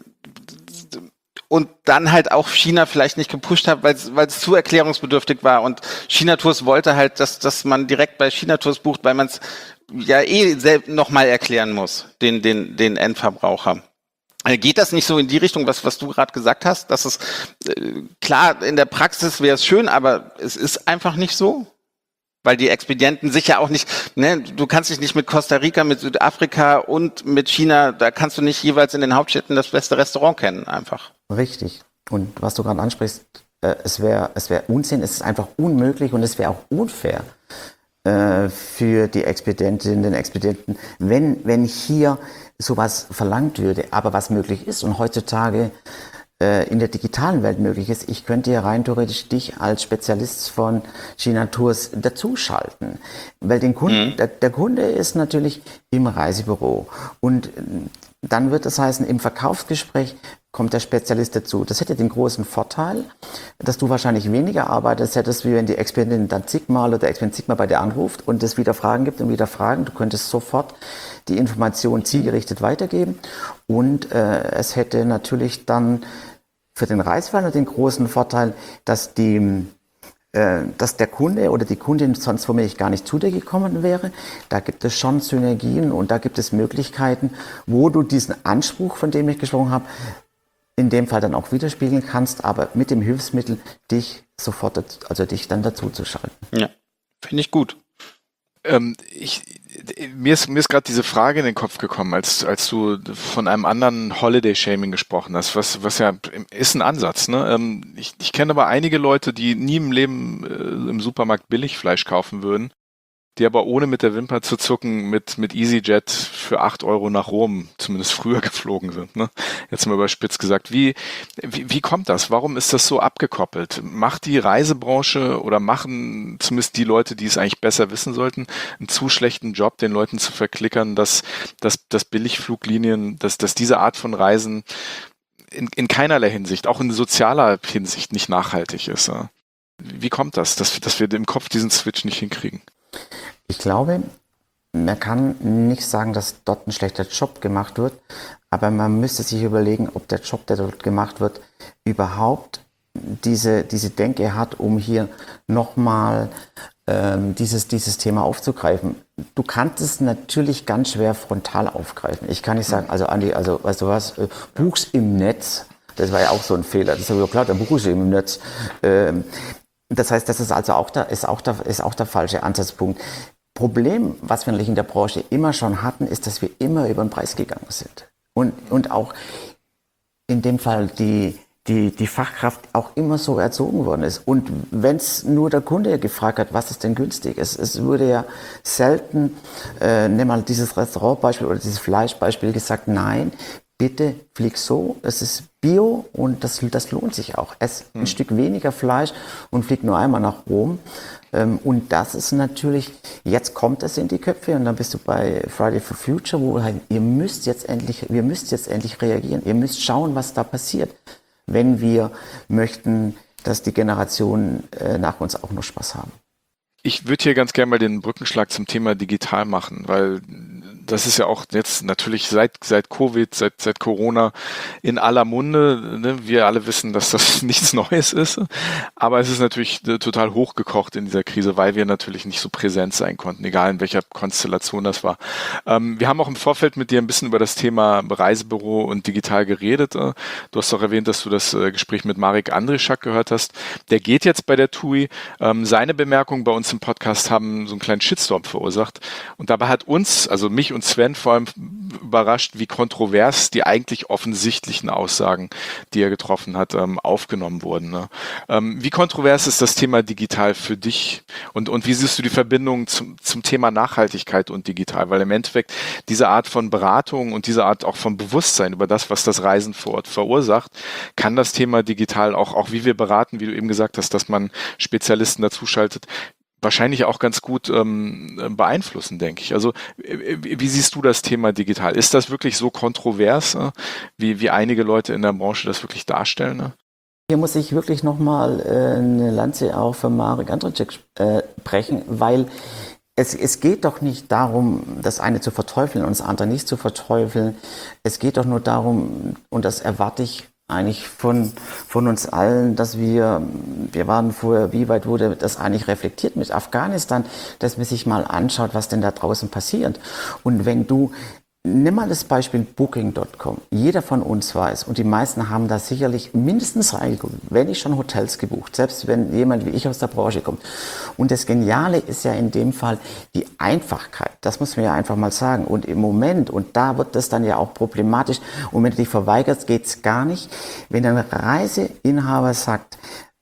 und dann halt auch China vielleicht nicht gepusht hat, weil es zu erklärungsbedürftig war. Und China Tours wollte halt, dass, dass man direkt bei China Tours bucht, weil man es ja eh selbst nochmal erklären muss, den, den, den Endverbraucher. Geht das nicht so in die Richtung, was, was du gerade gesagt hast? Dass es, äh, klar, in der Praxis wäre es schön, aber es ist einfach nicht so? Weil die Expedienten sich ja auch nicht, ne, du kannst dich nicht mit Costa Rica, mit Südafrika und mit China, da kannst du nicht jeweils in den Hauptstädten das beste Restaurant kennen, einfach. Richtig. Und was du gerade ansprichst, äh, es wäre es wäre Unsinn, es ist einfach unmöglich und es wäre auch unfair äh, für die Expedientinnen, den Expedienten, wenn, wenn hier sowas verlangt würde, aber was möglich ist und heutzutage äh, in der digitalen Welt möglich ist, ich könnte ja rein theoretisch dich als Spezialist von China Tours dazuschalten, weil den Kunden, mhm. der, der Kunde ist natürlich im Reisebüro und dann wird das heißen, im Verkaufsgespräch kommt der Spezialist dazu. Das hätte den großen Vorteil, dass du wahrscheinlich weniger arbeitest hättest, wie wenn die Expedientin dann zigmal oder der Expedient zigmal bei dir anruft und es wieder Fragen gibt und wieder Fragen. Du könntest sofort die Information zielgerichtet weitergeben und äh, es hätte natürlich dann für den Reiseveranstalter den großen Vorteil, dass die dass der Kunde oder die Kundin sonst womöglich gar nicht zu dir gekommen wäre. Da gibt es schon Synergien und da gibt es Möglichkeiten, wo du diesen Anspruch, von dem ich gesprochen habe, in dem Fall dann auch widerspiegeln kannst, aber mit dem Hilfsmittel dich sofort, also dich dann dazu zu schalten. Ja, finde ich gut. Ähm, ich, mir ist, mir ist gerade diese Frage in den Kopf gekommen, als, als du von einem anderen Holiday-Shaming gesprochen hast, was, was ja ist ein Ansatz. Ne? Ähm, ich, ich kenne aber einige Leute, die nie im Leben äh, im Supermarkt Billigfleisch kaufen würden, die aber ohne mit der Wimper zu zucken mit, mit EasyJet für acht Euro nach Rom zumindest früher geflogen sind. Ne? Jetzt mal überspitzt gesagt. Wie, wie, wie kommt das? Warum ist das so abgekoppelt? Macht die Reisebranche oder machen zumindest die Leute, die es eigentlich besser wissen sollten, einen zu schlechten Job, den Leuten zu verklickern, dass, dass, dass Billigfluglinien, dass, dass diese Art von Reisen in, in keinerlei Hinsicht, auch in sozialer Hinsicht nicht nachhaltig ist? Ja? Wie kommt das, dass, dass wir im Kopf diesen Switch nicht hinkriegen? Ich glaube, man kann nicht sagen, dass dort ein schlechter Job gemacht wird, aber man müsste sich überlegen, ob der Job, der dort gemacht wird, überhaupt diese, diese Denke hat, um hier nochmal ähm, dieses, dieses Thema aufzugreifen. Du kannst es natürlich ganz schwer frontal aufgreifen. Ich kann nicht sagen, also Andi, also weißt du was, äh, buch's im Netz, das war ja auch so ein Fehler. Das ist ja klar, dann buche ich im Netz. Ähm, das heißt, das ist also auch der, ist auch der, ist auch der falsche Ansatzpunkt. Problem, was wir natürlich in der Branche immer schon hatten, ist, dass wir immer über den Preis gegangen sind. Und, und auch in dem Fall die, die, die Fachkraft auch immer so erzogen worden ist. Und wenn es nur der Kunde gefragt hat, was ist denn günstig? Es, es wurde ja selten, äh, nimm mal dieses Restaurantbeispiel oder dieses Fleischbeispiel gesagt, nein, bitte flieg so, es ist Bio und das, das lohnt sich auch. Ess ein hm. Stück weniger Fleisch und flieg nur einmal nach Rom. Ähm, und das ist natürlich, jetzt kommt es in die Köpfe und dann bist du bei Friday for Future, wo halt, ihr müsst jetzt endlich, wir müsst jetzt endlich reagieren. Ihr müsst schauen, was da passiert, wenn wir möchten, dass die Generationen äh, nach uns auch noch Spaß haben. Ich würde hier ganz gerne mal den Brückenschlag zum Thema digital machen, weil das ist ja auch jetzt natürlich seit seit Covid, seit seit Corona in aller Munde. Ne? Wir alle wissen, dass das nichts Neues ist, aber es ist natürlich total hochgekocht in dieser Krise, weil wir natürlich nicht so präsent sein konnten, egal in welcher Konstellation das war. Ähm, wir haben auch im Vorfeld mit dir ein bisschen über das Thema Reisebüro und digital geredet. Du hast auch erwähnt, dass du das Gespräch mit Marek Andrischak gehört hast. Der geht jetzt bei der T U I. Ähm, seine Bemerkungen bei uns im Podcast haben so einen kleinen Shitstorm verursacht und dabei hat uns, also mich und Sven vor allem überrascht, wie kontrovers die eigentlich offensichtlichen Aussagen, die er getroffen hat, ähm, aufgenommen wurden. Ne? Ähm, wie kontrovers ist das Thema digital für dich und, und wie siehst du die Verbindung zum, zum Thema Nachhaltigkeit und digital? Weil im Endeffekt diese Art von Beratung und diese Art auch von Bewusstsein über das, was das Reisen vor Ort verursacht, kann das Thema digital auch, auch wie wir beraten, wie du eben gesagt hast, dass man Spezialisten dazuschaltet, wahrscheinlich auch ganz gut ähm, beeinflussen, denke ich. Also wie, wie siehst du das Thema digital? Ist das wirklich so kontrovers, äh, wie, wie einige Leute in der Branche das wirklich darstellen? Ne? Hier muss ich wirklich nochmal äh, eine Lanze auch für Marek Andrischak äh, brechen, weil es, es geht doch nicht darum, das eine zu verteufeln und das andere nicht zu verteufeln. Es geht doch nur darum, und das erwarte ich eigentlich von, von uns allen, dass wir, wir waren vorher, wie weit wurde das eigentlich reflektiert mit Afghanistan, dass man sich mal anschaut, was denn da draußen passiert. Und wenn du, nimm mal das Beispiel Booking Punkt com. Jeder von uns weiß, und die meisten haben da sicherlich mindestens reingeguckt, wenn nicht schon Hotels gebucht, selbst wenn jemand wie ich aus der Branche kommt. Und das Geniale ist ja in dem Fall die Einfachkeit. Das muss man ja einfach mal sagen. Und im Moment, und da wird das dann ja auch problematisch, und wenn du dich verweigerst, geht's gar nicht. Wenn ein Reiseinhaber sagt,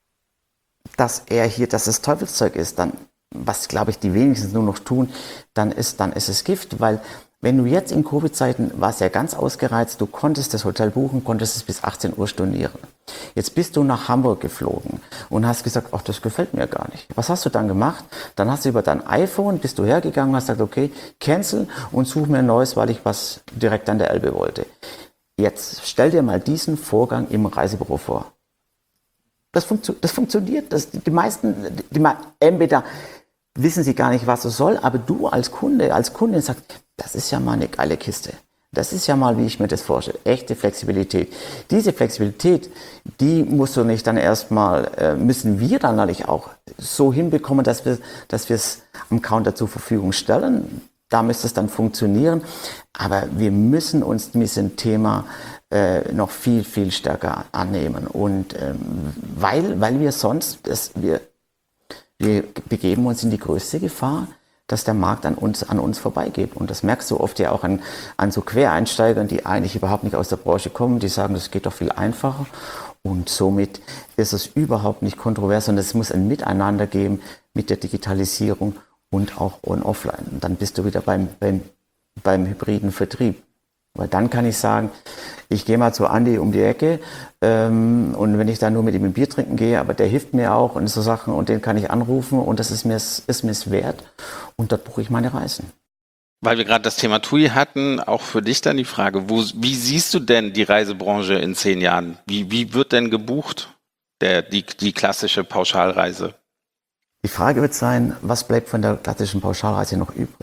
dass er hier, dass es Teufelszeug ist, dann, was glaube ich die wenigsten nur noch tun, dann ist, dann ist es Gift, weil wenn du jetzt in Covid-Zeiten warst ja ganz ausgereizt, du konntest das Hotel buchen, konntest es bis achtzehn Uhr stornieren. Jetzt bist du nach Hamburg geflogen und hast gesagt, ach, das gefällt mir gar nicht. Was hast du dann gemacht? Dann hast du über dein iPhone, bist du hergegangen und hast gesagt, okay, cancel und such mir ein neues, weil ich was direkt an der Elbe wollte. Jetzt stell dir mal diesen Vorgang im Reisebüro vor. Das, funktio- das funktioniert. Das, die meisten, die, die, entweder wissen sie gar nicht, was es soll, aber du als Kunde, als Kundin sagst, das ist ja mal eine geile Kiste. Das ist ja mal, wie ich mir das vorstelle, echte Flexibilität. Diese Flexibilität, die musst du nicht dann erstmal, äh, müssen wir dann natürlich auch so hinbekommen, dass wir, dass wir es am Counter zur Verfügung stellen. Da müsste es dann funktionieren. Aber wir müssen uns diesem Thema äh, noch viel, viel stärker annehmen. Und ähm, weil, weil wir sonst, das, wir, wir begeben uns in die größte Gefahr, dass der Markt an uns, an uns vorbeigeht. Und das merkst du oft ja auch an, an so Quereinsteigern, die eigentlich überhaupt nicht aus der Branche kommen, die sagen, das geht doch viel einfacher. Und somit ist es überhaupt nicht kontrovers, sondern es muss ein Miteinander geben mit der Digitalisierung und auch on-offline. Und dann bist du wieder beim, beim, beim hybriden Vertrieb. Weil dann kann ich sagen, ich gehe mal zu Andi um die Ecke ähm, und wenn ich dann nur mit ihm ein Bier trinken gehe, aber der hilft mir auch und so Sachen und den kann ich anrufen und das ist mir ist mir's wert und dort buche ich meine Reisen. Weil wir gerade das Thema T U I hatten, auch für dich dann die Frage, wo, wie siehst du denn die Reisebranche in zehn Jahren? Wie, wie wird denn gebucht, der, die, die klassische Pauschalreise? Die Frage wird sein, was bleibt von der klassischen Pauschalreise noch übrig?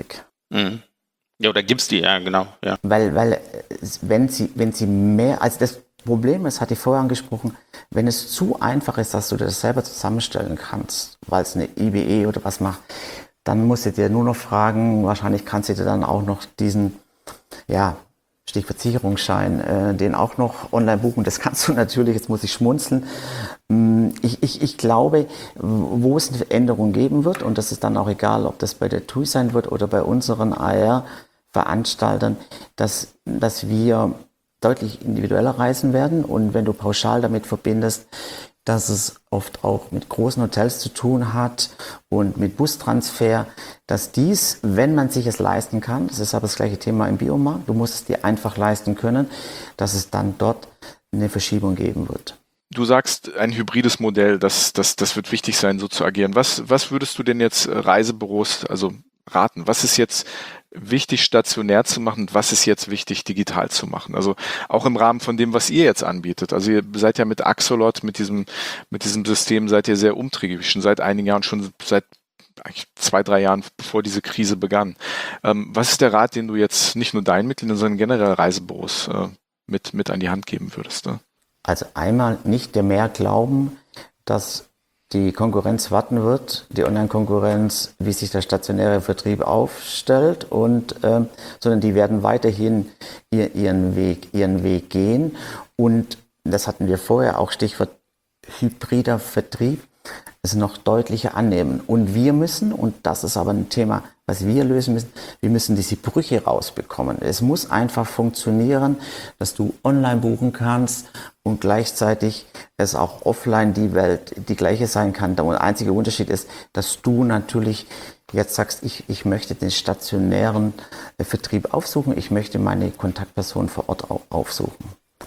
Mhm. Ja, oder gibt's die, ja, genau. Ja. Weil, weil wenn sie, wenn sie mehr, also das Problem ist, hatte ich vorher angesprochen, wenn es zu einfach ist, dass du das selber zusammenstellen kannst, weil es eine I B E oder was macht, dann musst du dir nur noch fragen, wahrscheinlich kannst du dir dann auch noch diesen, ja, Stichwort Sicherungsschein, äh, den auch noch online buchen. Das kannst du natürlich, jetzt muss ich schmunzeln. Ich, ich, ich glaube, wo es eine Änderung geben wird, und das ist dann auch egal, ob das bei der T U I sein wird oder bei unseren A R-Veranstaltern, dass, dass wir deutlich individueller reisen werden. Und wenn du pauschal damit verbindest, dass es oft auch mit großen Hotels zu tun hat und mit Bustransfer, dass dies, wenn man sich es leisten kann, das ist aber das gleiche Thema im Biomarkt, du musst es dir einfach leisten können, dass es dann dort eine Verschiebung geben wird. Du sagst, ein hybrides Modell, das, das, das wird wichtig sein, so zu agieren. Was, was würdest du denn jetzt Reisebüros also raten? Was ist jetzt wichtig, stationär zu machen und was ist jetzt wichtig, digital zu machen? Also auch im Rahmen von dem, was ihr jetzt anbietet. Also ihr seid ja mit Axolot, mit diesem, mit diesem System seid ihr sehr umtriebig, schon seit einigen Jahren, schon seit eigentlich zwei, drei Jahren, bevor diese Krise begann. Ähm, was ist der Rat, den du jetzt nicht nur deinen Mitgliedern, sondern generell Reisebüros äh, mit, mit an die Hand geben würdest? Ne? Also einmal nicht der mehr glauben, dass die Konkurrenz warten wird, die Online-Konkurrenz, wie sich der stationäre Vertrieb aufstellt, und ähm, sondern die werden weiterhin ihr, ihren Weg, ihren Weg gehen. Und das hatten wir vorher auch, Stichwort hybrider Vertrieb, es noch deutlicher annehmen. Und wir müssen, und das ist aber ein Thema, was wir lösen müssen, wir müssen diese Brüche rausbekommen. Es muss einfach funktionieren, dass du online buchen kannst und gleichzeitig es auch offline die Welt die gleiche sein kann. Der einzige Unterschied ist, dass du natürlich jetzt sagst, ich, ich möchte den stationären Vertrieb aufsuchen, ich möchte meine Kontaktperson vor Ort aufsuchen.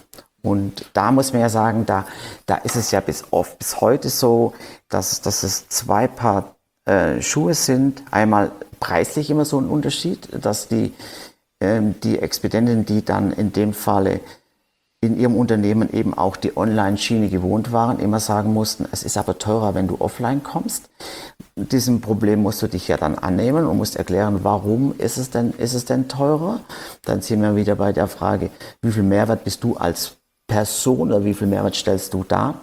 Und da muss man ja sagen, da, da ist es ja bis, oft, bis heute so, dass, dass es zwei Paar äh, Schuhe sind. Einmal preislich immer so ein Unterschied, dass die, ähm, die Expedienten, die dann in dem Falle in ihrem Unternehmen eben auch die Online-Schiene gewohnt waren, immer sagen mussten, es ist aber teurer, wenn du offline kommst. Diesem Problem musst du dich ja dann annehmen und musst erklären, warum ist es denn, ist es denn teurer? Dann sind wir wieder bei der Frage, wie viel Mehrwert bist du als Person oder wie viel Mehrwert stellst du dar?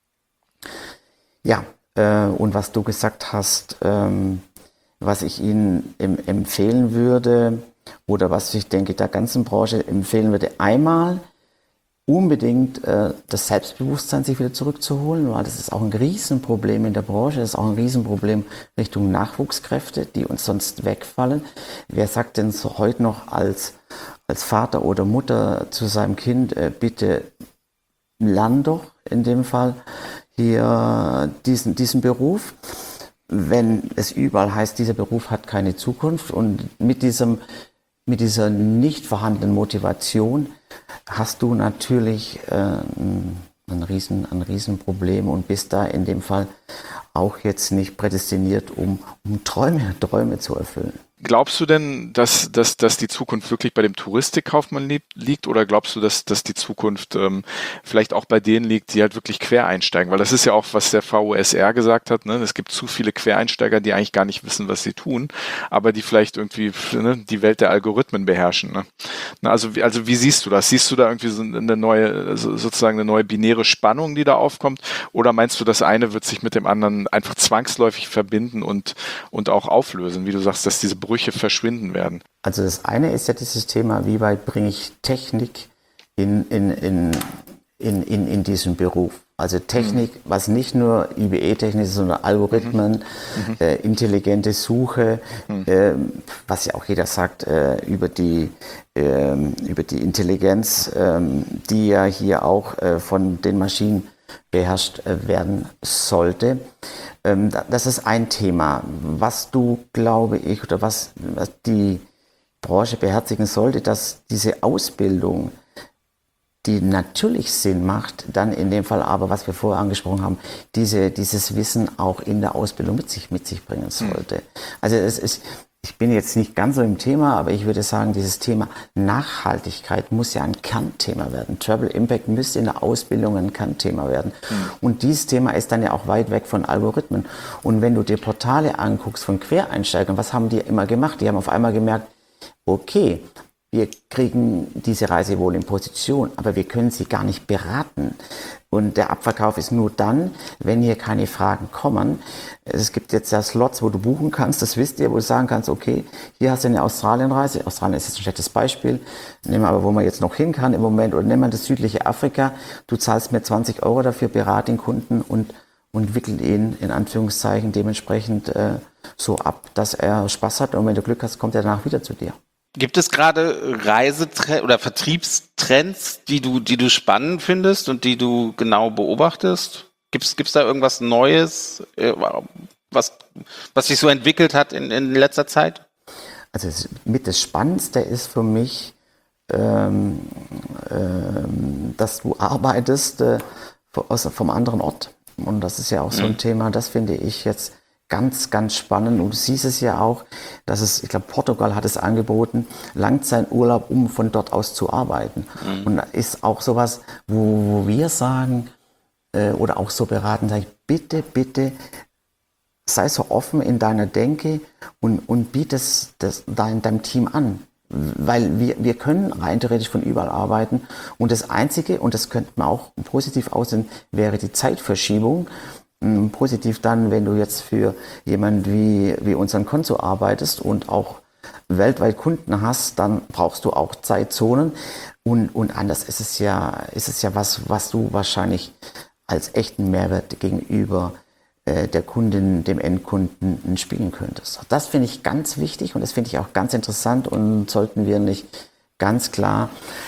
Ja, äh, und was du gesagt hast, ähm, was ich Ihnen em- empfehlen würde oder was ich denke der ganzen Branche empfehlen würde, einmal unbedingt äh, das Selbstbewusstsein sich wieder zurückzuholen, weil das ist auch ein Riesenproblem in der Branche, das ist auch ein Riesenproblem Richtung Nachwuchskräfte, die uns sonst wegfallen. Wer sagt denn so heute noch als als Vater oder Mutter zu seinem Kind, äh, bitte lern doch in dem Fall hier diesen, diesen Beruf, wenn es überall heißt, dieser Beruf hat keine Zukunft, und mit diesem, mit dieser nicht vorhandenen Motivation hast du natürlich äh, ein, ein, Riesen, ein Riesenproblem und bist da in dem Fall auch jetzt nicht prädestiniert, um, um Träume, Träume zu erfüllen. Glaubst du denn, dass, dass, dass die Zukunft wirklich bei dem Touristikkaufmann li- liegt oder glaubst du, dass, dass die Zukunft ähm, vielleicht auch bei denen liegt, die halt wirklich quer einsteigen? Weil das ist ja auch, was der V O S R gesagt hat, ne? Es gibt zu viele Quereinsteiger, die eigentlich gar nicht wissen, was sie tun, aber die vielleicht irgendwie ne, die Welt der Algorithmen beherrschen. Ne? Na, also, wie, also wie siehst du das? Siehst du da irgendwie so eine neue, also sozusagen eine neue binäre Spannung, die da aufkommt? Oder meinst du, das eine wird sich mit dem anderen einfach zwangsläufig verbinden und, und auch auflösen, wie du sagst, dass diese Brüche verschwinden werden? Also das eine ist ja dieses Thema, wie weit bringe ich Technik in, in, in, in, in, in diesen Beruf. Also Technik, mhm. was nicht nur I B E-Technik ist, sondern Algorithmen, mhm. äh, intelligente Suche, mhm. äh, was ja auch jeder sagt, äh, über die, äh, über die Intelligenz, äh, die ja hier auch äh, von den Maschinen beherrscht äh, werden sollte. Ähm, das ist ein Thema. Was du, glaube ich, oder was, was die Branche beherzigen sollte, dass diese Ausbildung, die natürlich Sinn macht, dann in dem Fall aber, was wir vorher angesprochen haben, diese, dieses Wissen auch in der Ausbildung mit sich, mit sich bringen sollte. Mhm. Also es ist, ich bin jetzt nicht ganz so im Thema, aber ich würde sagen, dieses Thema Nachhaltigkeit muss ja ein Kernthema werden. Travel Impact müsste in der Ausbildung ein Kernthema werden. Mhm. Und dieses Thema ist dann ja auch weit weg von Algorithmen. Und wenn du dir Portale anguckst von Quereinsteigern, was haben die immer gemacht? Die haben auf einmal gemerkt, okay, wir kriegen diese Reise wohl in Position, aber wir können sie gar nicht beraten. Und der Abverkauf ist nur dann, wenn hier keine Fragen kommen. Es gibt jetzt ja Slots, wo du buchen kannst, das wisst ihr, wo du sagen kannst, okay, hier hast du eine Australienreise. Australien ist jetzt ein schlechtes Beispiel. Nehmen wir aber, wo man jetzt noch hin kann im Moment, oder nehmen wir das südliche Afrika. Du zahlst mir zwanzig Euro dafür, berate den Kunden und, und wickel ihn in Anführungszeichen dementsprechend äh, so ab, dass er Spaß hat. Und wenn du Glück hast, kommt er danach wieder zu dir. Gibt es gerade Reisetrends oder Vertriebstrends, die du, die du spannend findest und die du genau beobachtest? Gibt es da irgendwas Neues, was, was sich so entwickelt hat in, in letzter Zeit? Also mit das Spannendste ist für mich, ähm, ähm, dass du arbeitest äh, aus, vom anderen Ort. Und das ist ja auch so ein mhm. Thema, das finde ich jetzt ganz, ganz spannend. Und du siehst es ja auch, dass es, ich glaube, Portugal hat es angeboten, Langzeiturlaub, um von dort aus zu arbeiten. Mhm. Und da ist auch sowas, wo, wo wir sagen, äh, oder auch so beraten, sage ich, bitte, bitte, sei so offen in deiner Denke und, und biete es das, dein, deinem Team an. Weil wir, wir können rein theoretisch von überall arbeiten. Und das Einzige, und das könnte man auch positiv aussehen, wäre die Zeitverschiebung. Positiv dann, wenn du jetzt für jemanden wie, wie unseren Konzo arbeitest und auch weltweit Kunden hast, dann brauchst du auch Zeitzonen. Und, und anders ist es ja, ist es ja was, was du wahrscheinlich als echten Mehrwert gegenüber äh, der Kundin, dem Endkunden spielen könntest. Das finde ich ganz wichtig und das finde ich auch ganz interessant und sollten wir nicht ganz klar,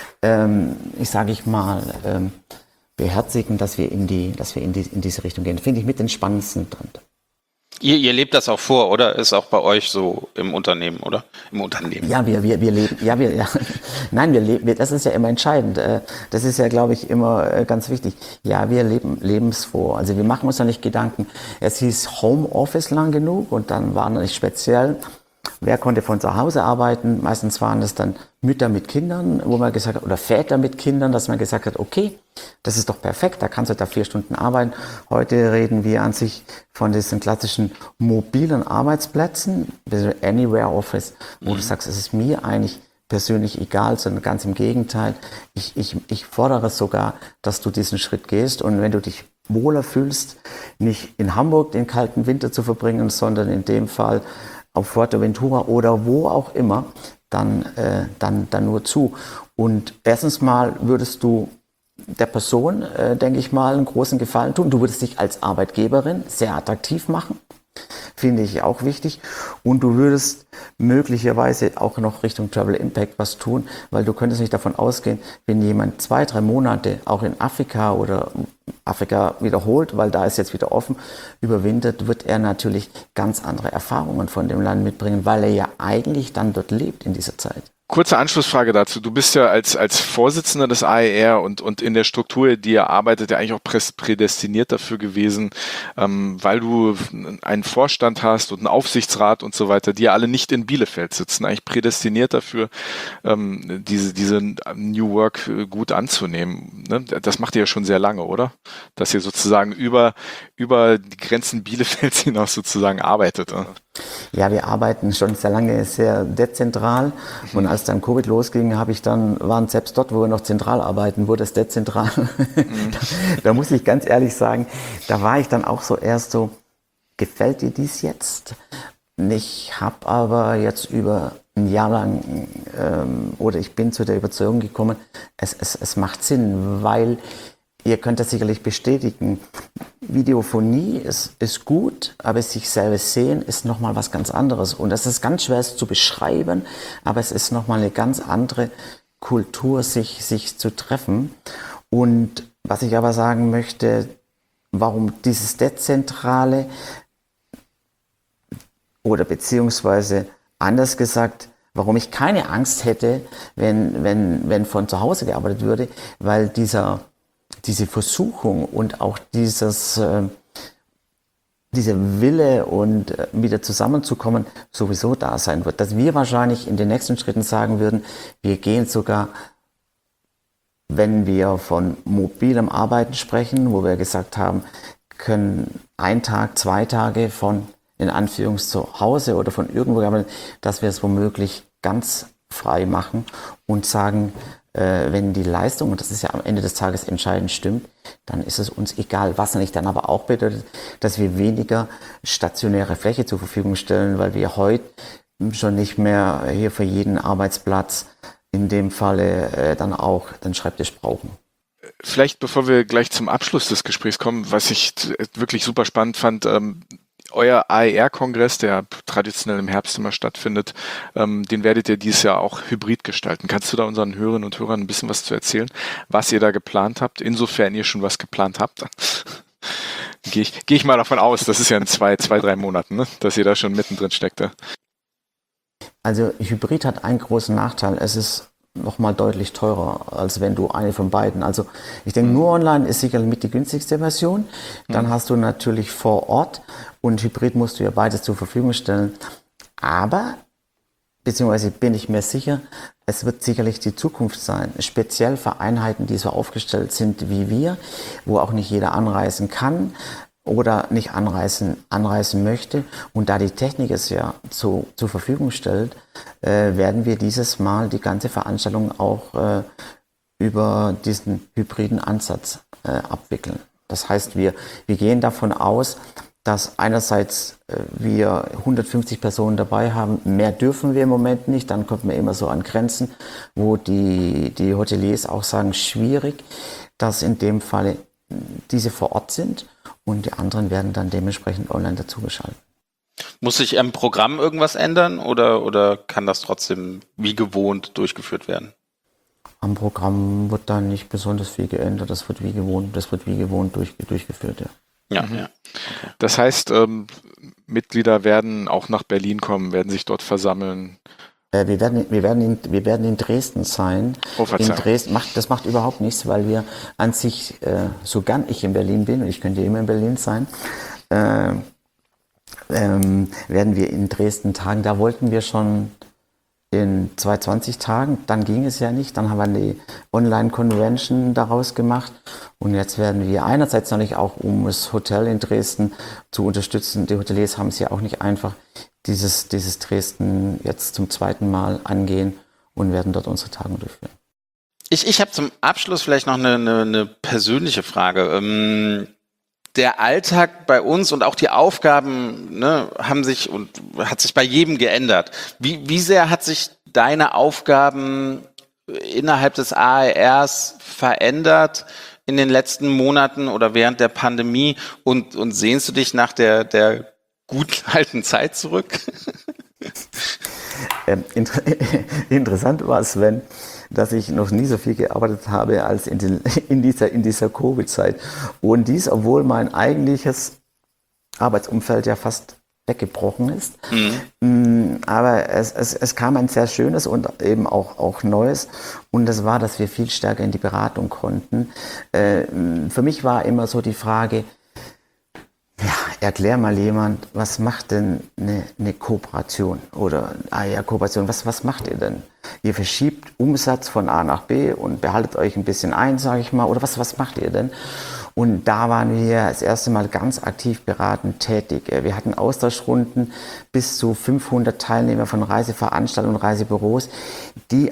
ähm, ich sage ich mal, ähm, beherzigen, dass wir in die, dass wir in die, in diese Richtung gehen. Finde ich mit den spannendsten drin. Ihr, ihr lebt das auch vor, oder? Ist auch bei euch so im Unternehmen, oder? Im Unternehmen. Ja, wir, wir, wir leben, ja, wir, ja. Nein, wir leben, das ist ja immer entscheidend. Das ist ja, glaube ich, immer ganz wichtig. Ja, wir leben, leben es vor. Also wir machen uns da nicht Gedanken. Es hieß Homeoffice lang genug und dann war noch nicht speziell. Wer konnte von zu Hause arbeiten? Meistens waren es dann Mütter mit Kindern, wo man gesagt hat, oder Väter mit Kindern, dass man gesagt hat, okay, das ist doch perfekt, da kannst du da vier Stunden arbeiten. Heute reden wir an sich von diesen klassischen mobilen Arbeitsplätzen, Anywhere Office, wo mhm. du sagst, es ist mir eigentlich persönlich egal, sondern ganz im Gegenteil. Ich, ich, ich fordere sogar, dass du diesen Schritt gehst und wenn du dich wohler fühlst, nicht in Hamburg den kalten Winter zu verbringen, sondern in dem Fall auf Fuerteventura oder wo auch immer, dann, äh, dann, dann nur zu. Und erstens mal würdest du der Person, äh, denke ich mal, einen großen Gefallen tun. Du würdest dich als Arbeitgeberin sehr attraktiv machen, finde ich auch wichtig. Und du würdest möglicherweise auch noch Richtung Travel Impact was tun, weil du könntest nicht davon ausgehen, wenn jemand zwei, drei Monate auch in Afrika oder Afrika wiederholt, weil da ist jetzt wieder offen, überwintert, wird er natürlich ganz andere Erfahrungen von dem Land mitbringen, weil er ja eigentlich dann dort lebt in dieser Zeit. Kurze Anschlussfrage dazu. Du bist ja als, als Vorsitzender des A E R und, und in der Struktur, die ihr arbeitet, ja eigentlich auch prädestiniert dafür gewesen, ähm, weil du einen Vorstand hast und einen Aufsichtsrat und so weiter, die ja alle nicht in Bielefeld sitzen, eigentlich prädestiniert dafür, ähm, diese, diese New Work gut anzunehmen. Ne? Das macht ihr ja schon sehr lange, oder? Dass ihr sozusagen über, über die Grenzen Bielefelds hinaus sozusagen arbeitet. Oder? Ja, wir arbeiten schon sehr lange sehr dezentral und als dann Covid losging, habe ich dann, waren selbst dort, wo wir noch zentral arbeiten, wurde es dezentral. Mhm. da, da muss ich ganz ehrlich sagen, da war ich dann auch so erst so, gefällt dir dies jetzt? Ich habe aber jetzt über ein Jahr lang, ähm, oder ich bin zu der Überzeugung gekommen, es, es, es macht Sinn, weil ihr könnt das sicherlich bestätigen. Videophonie ist, ist gut, aber sich selber sehen ist nochmal was ganz anderes. Und das ist ganz schwer zu beschreiben, aber es ist nochmal eine ganz andere Kultur, sich, sich zu treffen. Und was ich aber sagen möchte, warum dieses Dezentrale oder beziehungsweise anders gesagt, warum ich keine Angst hätte, wenn, wenn, wenn von zu Hause gearbeitet würde, weil dieser diese Versuchung und auch dieses, äh, diese Wille und äh, wieder zusammenzukommen sowieso da sein wird. Dass wir wahrscheinlich in den nächsten Schritten sagen würden, wir gehen sogar, wenn wir von mobilem Arbeiten sprechen, wo wir gesagt haben, können ein Tag, zwei Tage von in Anführungs zu Hause oder von irgendwo arbeiten, dass wir es womöglich ganz frei machen und sagen, äh, wenn die Leistung, und das ist ja am Ende des Tages entscheidend, stimmt, dann ist es uns egal. Was nicht dann aber auch bedeutet, dass wir weniger stationäre Fläche zur Verfügung stellen, weil wir heute schon nicht mehr hier für jeden Arbeitsplatz in dem Falle äh, dann auch den Schreibtisch brauchen. Vielleicht, bevor wir gleich zum Abschluss des Gesprächs kommen, was ich wirklich super spannend fand, ähm, euer A E R-Kongress, der traditionell im Herbst immer stattfindet, ähm, den werdet ihr dieses Jahr auch hybrid gestalten. Kannst du da unseren Hörerinnen und Hörern ein bisschen was zu erzählen, was ihr da geplant habt, insofern ihr schon was geplant habt? Gehe ich, geh ich mal davon aus, das ist ja in zwei, zwei drei Monaten, ne? Dass ihr da schon mittendrin steckt. Ja? Also Hybrid hat einen großen Nachteil, es ist nochmal deutlich teurer, als wenn du eine von beiden. Also ich denke, nur online ist sicherlich mit die günstigste Version. Dann mhm. hast du natürlich vor Ort und Hybrid musst du ja beides zur Verfügung stellen. Aber, beziehungsweise bin ich mir sicher, es wird sicherlich die Zukunft sein, speziell für Einheiten, die so aufgestellt sind wie wir, wo auch nicht jeder anreisen kann oder nicht anreisen, anreisen möchte. Und da die Technik es ja zu, zur Verfügung stellt, äh, werden wir dieses Mal die ganze Veranstaltung auch äh, über diesen hybriden Ansatz äh, abwickeln. Das heißt, wir, wir gehen davon aus, dass einerseits äh, wir hundertfünfzig Personen dabei haben. Mehr dürfen wir im Moment nicht. Dann kommt man immer so an Grenzen, wo die, die Hoteliers auch sagen, schwierig, dass in dem Falle diese vor Ort sind. Und die anderen werden dann dementsprechend online dazugeschaltet. Muss sich im Programm irgendwas ändern oder, oder kann das trotzdem wie gewohnt durchgeführt werden? Am Programm wird da nicht besonders viel geändert. Das wird wie gewohnt, das wird wie gewohnt durch, durchgeführt. Ja. Ja, mhm. ja. Okay. Das heißt, ähm, Mitglieder werden auch nach Berlin kommen, werden sich dort versammeln. Äh, wir, werden, wir, werden in, wir werden in Dresden sein. Oh, in Dresden macht, das macht überhaupt nichts, weil wir an sich, äh, so gern ich in Berlin bin, und ich könnte immer in Berlin sein, äh, ähm, werden wir in Dresden tagen. Da wollten wir schon in zweihundertzwanzig Tagen, dann ging es ja nicht, dann haben wir eine Online-Convention daraus gemacht und jetzt werden wir einerseits natürlich auch, um das Hotel in Dresden zu unterstützen, die Hoteliers haben es ja auch nicht einfach, dieses, dieses Dresden jetzt zum zweiten Mal angehen und werden dort unsere Tagung durchführen. Ich, ich habe zum Abschluss vielleicht noch eine, eine, eine persönliche Frage. Ähm Der Alltag bei uns und auch die Aufgaben, ne, haben sich und hat sich bei jedem geändert. Wie, wie sehr hat sich deine Aufgaben innerhalb des A E Rs verändert in den letzten Monaten oder während der Pandemie und, und sehnst du dich nach der, der guten alten Zeit zurück? Ähm, inter- interessant war, Sven, dass ich noch nie so viel gearbeitet habe als in, den, in dieser, in dieser Covid-Zeit. Und dies, obwohl mein eigentliches Arbeitsumfeld ja fast weggebrochen ist. Mhm. Aber es, es, es kam ein sehr schönes und eben auch, auch Neues. Und das war, dass wir viel stärker in die Beratung konnten. Äh, für mich war immer so die Frage, ja, erklär mal jemand, was macht denn eine, eine Kooperation? Oder, ah ja, Kooperation, was, was macht ihr denn? Ihr verschiebt Umsatz von A nach B und behaltet euch ein bisschen ein, sage ich mal. Oder was, was macht ihr denn? Und da waren wir das erste Mal ganz aktiv beratend tätig. Wir hatten Austauschrunden bis zu fünfhundert Teilnehmer von Reiseveranstaltungen und Reisebüros, die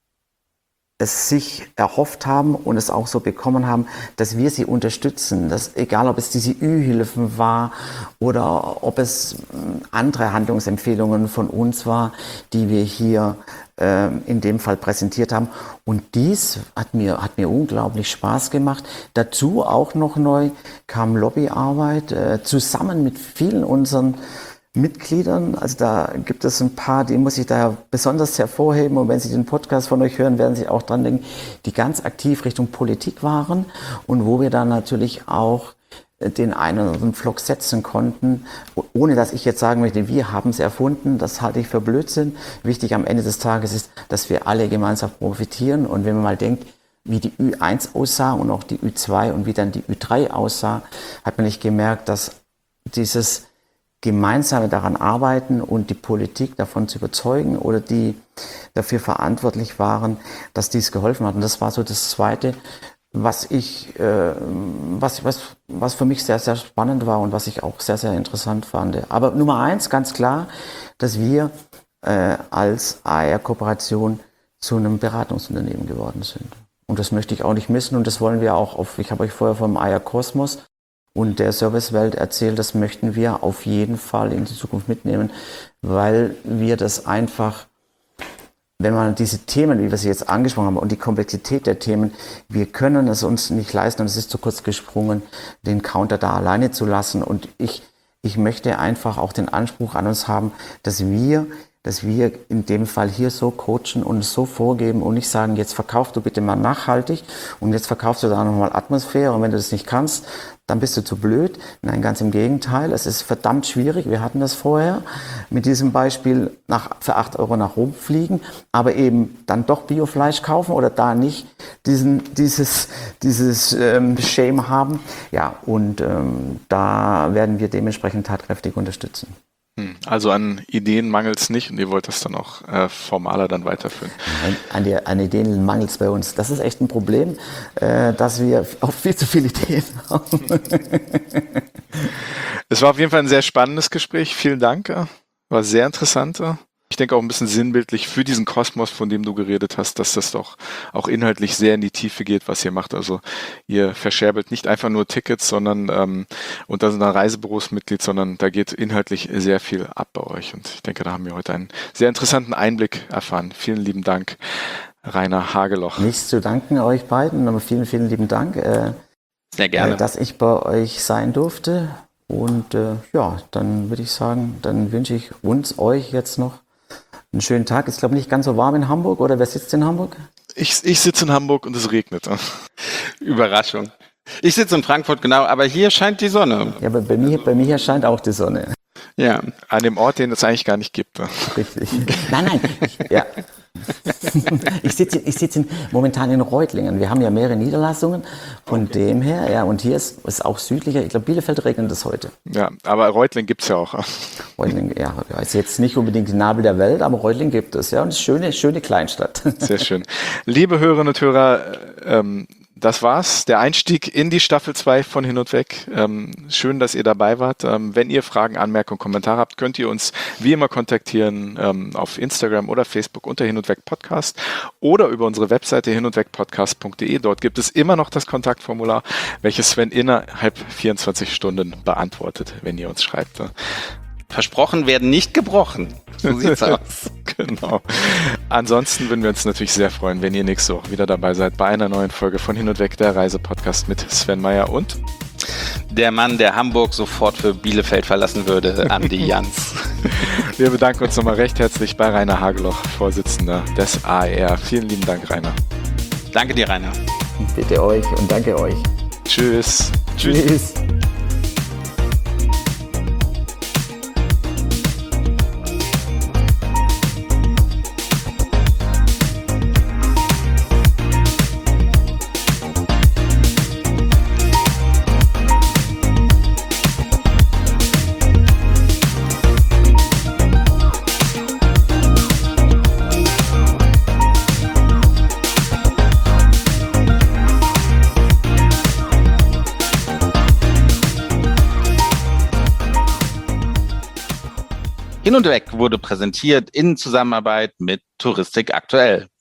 es sich erhofft haben und es auch so bekommen haben, dass wir sie unterstützen. Dass, egal, ob es diese Ü-Hilfen war oder ob es andere Handlungsempfehlungen von uns war, die wir hier äh, in dem Fall präsentiert haben. Und dies hat mir, hat mir unglaublich Spaß gemacht. Dazu auch noch neu kam Lobbyarbeit äh, zusammen mit vielen unseren Mitgliedern, also da gibt es ein paar, die muss ich da besonders hervorheben und wenn Sie den Podcast von euch hören, werden Sie auch dran denken, die ganz aktiv Richtung Politik waren und wo wir dann natürlich auch den einen oder anderen Vlog setzen konnten, ohne dass ich jetzt sagen möchte, wir haben es erfunden, das halte ich für Blödsinn. Wichtig am Ende des Tages ist, dass wir alle gemeinsam profitieren und wenn man mal denkt, wie die Ü eins aussah und auch die Ü zwei und wie dann die Ü drei aussah, hat man nicht gemerkt, dass dieses gemeinsam daran arbeiten und die Politik davon zu überzeugen oder die dafür verantwortlich waren, dass dies geholfen hat. Und das war so das Zweite, was ich, äh, was, was, was für mich sehr, sehr spannend war und was ich auch sehr, sehr interessant fand. Aber Nummer eins, ganz klar, dass wir äh, als A R-Kooperation zu einem Beratungsunternehmen geworden sind. Und das möchte ich auch nicht missen und das wollen wir auch auf, ich habe euch vorher vom A R Kosmos und der Servicewelt erzählt, das möchten wir auf jeden Fall in die Zukunft mitnehmen, weil wir das einfach, wenn man diese Themen, wie wir sie jetzt angesprochen haben, und die Komplexität der Themen, wir können es uns nicht leisten, und es ist zu kurz gesprungen, den Counter da alleine zu lassen. Und ich, ich möchte einfach auch den Anspruch an uns haben, dass wir, dass wir in dem Fall hier so coachen und es so vorgeben und nicht sagen, jetzt verkauf du bitte mal nachhaltig und jetzt verkaufst du da nochmal Atmosphäre und wenn du das nicht kannst, dann bist du zu blöd. Nein, ganz im Gegenteil. Es ist verdammt schwierig. Wir hatten das vorher mit diesem Beispiel nach, für acht Euro nach Rom fliegen, aber eben dann doch Biofleisch kaufen oder da nicht diesen, dieses, dieses ähm, Shame haben. Ja, und ähm, da werden wir dementsprechend tatkräftig unterstützen. Also an Ideen mangelt es nicht und ihr wollt das dann auch äh, formaler dann weiterführen. An, an, die, an Ideen mangelt es bei uns. Das ist echt ein Problem, äh, dass wir auch viel zu viele Ideen haben. Es war auf jeden Fall ein sehr spannendes Gespräch. Vielen Dank. War sehr interessant. Ich denke auch ein bisschen sinnbildlich für diesen Kosmos, von dem du geredet hast, dass das doch auch inhaltlich sehr in die Tiefe geht, was ihr macht. Also ihr verscherbelt nicht einfach nur Tickets, sondern ähm, und da sind dann Reisebüros Mitglied, sondern da geht inhaltlich sehr viel ab bei euch. Und ich denke, da haben wir heute einen sehr interessanten Einblick erfahren. Vielen lieben Dank, Rainer Hageloch. Nichts zu danken euch beiden, aber vielen, vielen lieben Dank, äh, Sehr gerne. Äh, dass ich bei euch sein durfte. Und äh, ja, dann würde ich sagen, dann wünsche ich uns, euch jetzt noch einen schönen Tag. Ist, glaube ich, nicht ganz so warm in Hamburg, oder wer sitzt in Hamburg? Ich, ich sitze in Hamburg und es regnet. Überraschung. Ich sitze in Frankfurt, genau, aber hier scheint die Sonne. Ja, aber bei mir, bei mir scheint auch die Sonne. Ja. An dem Ort, den es eigentlich gar nicht gibt. Richtig. Nein, nein. Ja. Ich sitze ich sitze momentan in Reutlingen. Wir haben ja mehrere Niederlassungen. Von okay. dem her, ja, und hier ist es auch südlicher. Ich glaube, Bielefeld regnet es heute. Ja, aber Reutlingen gibt es ja auch. Reutlingen, ja, ist jetzt nicht unbedingt die Nabel der Welt, aber Reutlingen gibt es, ja, und es ist eine schöne, schöne Kleinstadt. Sehr schön. Liebe Hörerinnen und Hörer, ähm, das war's, der Einstieg in die Staffel zwei von Hin und Weg. Ähm, schön, dass ihr dabei wart. Ähm, wenn ihr Fragen, Anmerkungen, Kommentare habt, könnt ihr uns wie immer kontaktieren ähm, auf Instagram oder Facebook unter Hin und Weg Podcast oder über unsere Webseite hin und weg podcast punkt de. Dort gibt es immer noch das Kontaktformular, welches Sven innerhalb vierundzwanzig Stunden beantwortet, wenn ihr uns schreibt. Versprochen werden nicht gebrochen. So sieht's aus. Genau. Ansonsten würden wir uns natürlich sehr freuen, wenn ihr nächste Woche wieder dabei seid bei einer neuen Folge von Hin und Weg, der Reisepodcast mit Sven Meyer und der Mann, der Hamburg sofort für Bielefeld verlassen würde, Andi Jans. Wir bedanken uns nochmal recht herzlich bei Rainer Hageloch, Vorsitzender des A R. Vielen lieben Dank, Rainer. Danke dir, Rainer. Bitte euch und danke euch. Tschüss. Tschüss. Tschüss. Hin und Weg wurde präsentiert in Zusammenarbeit mit Touristik aktuell.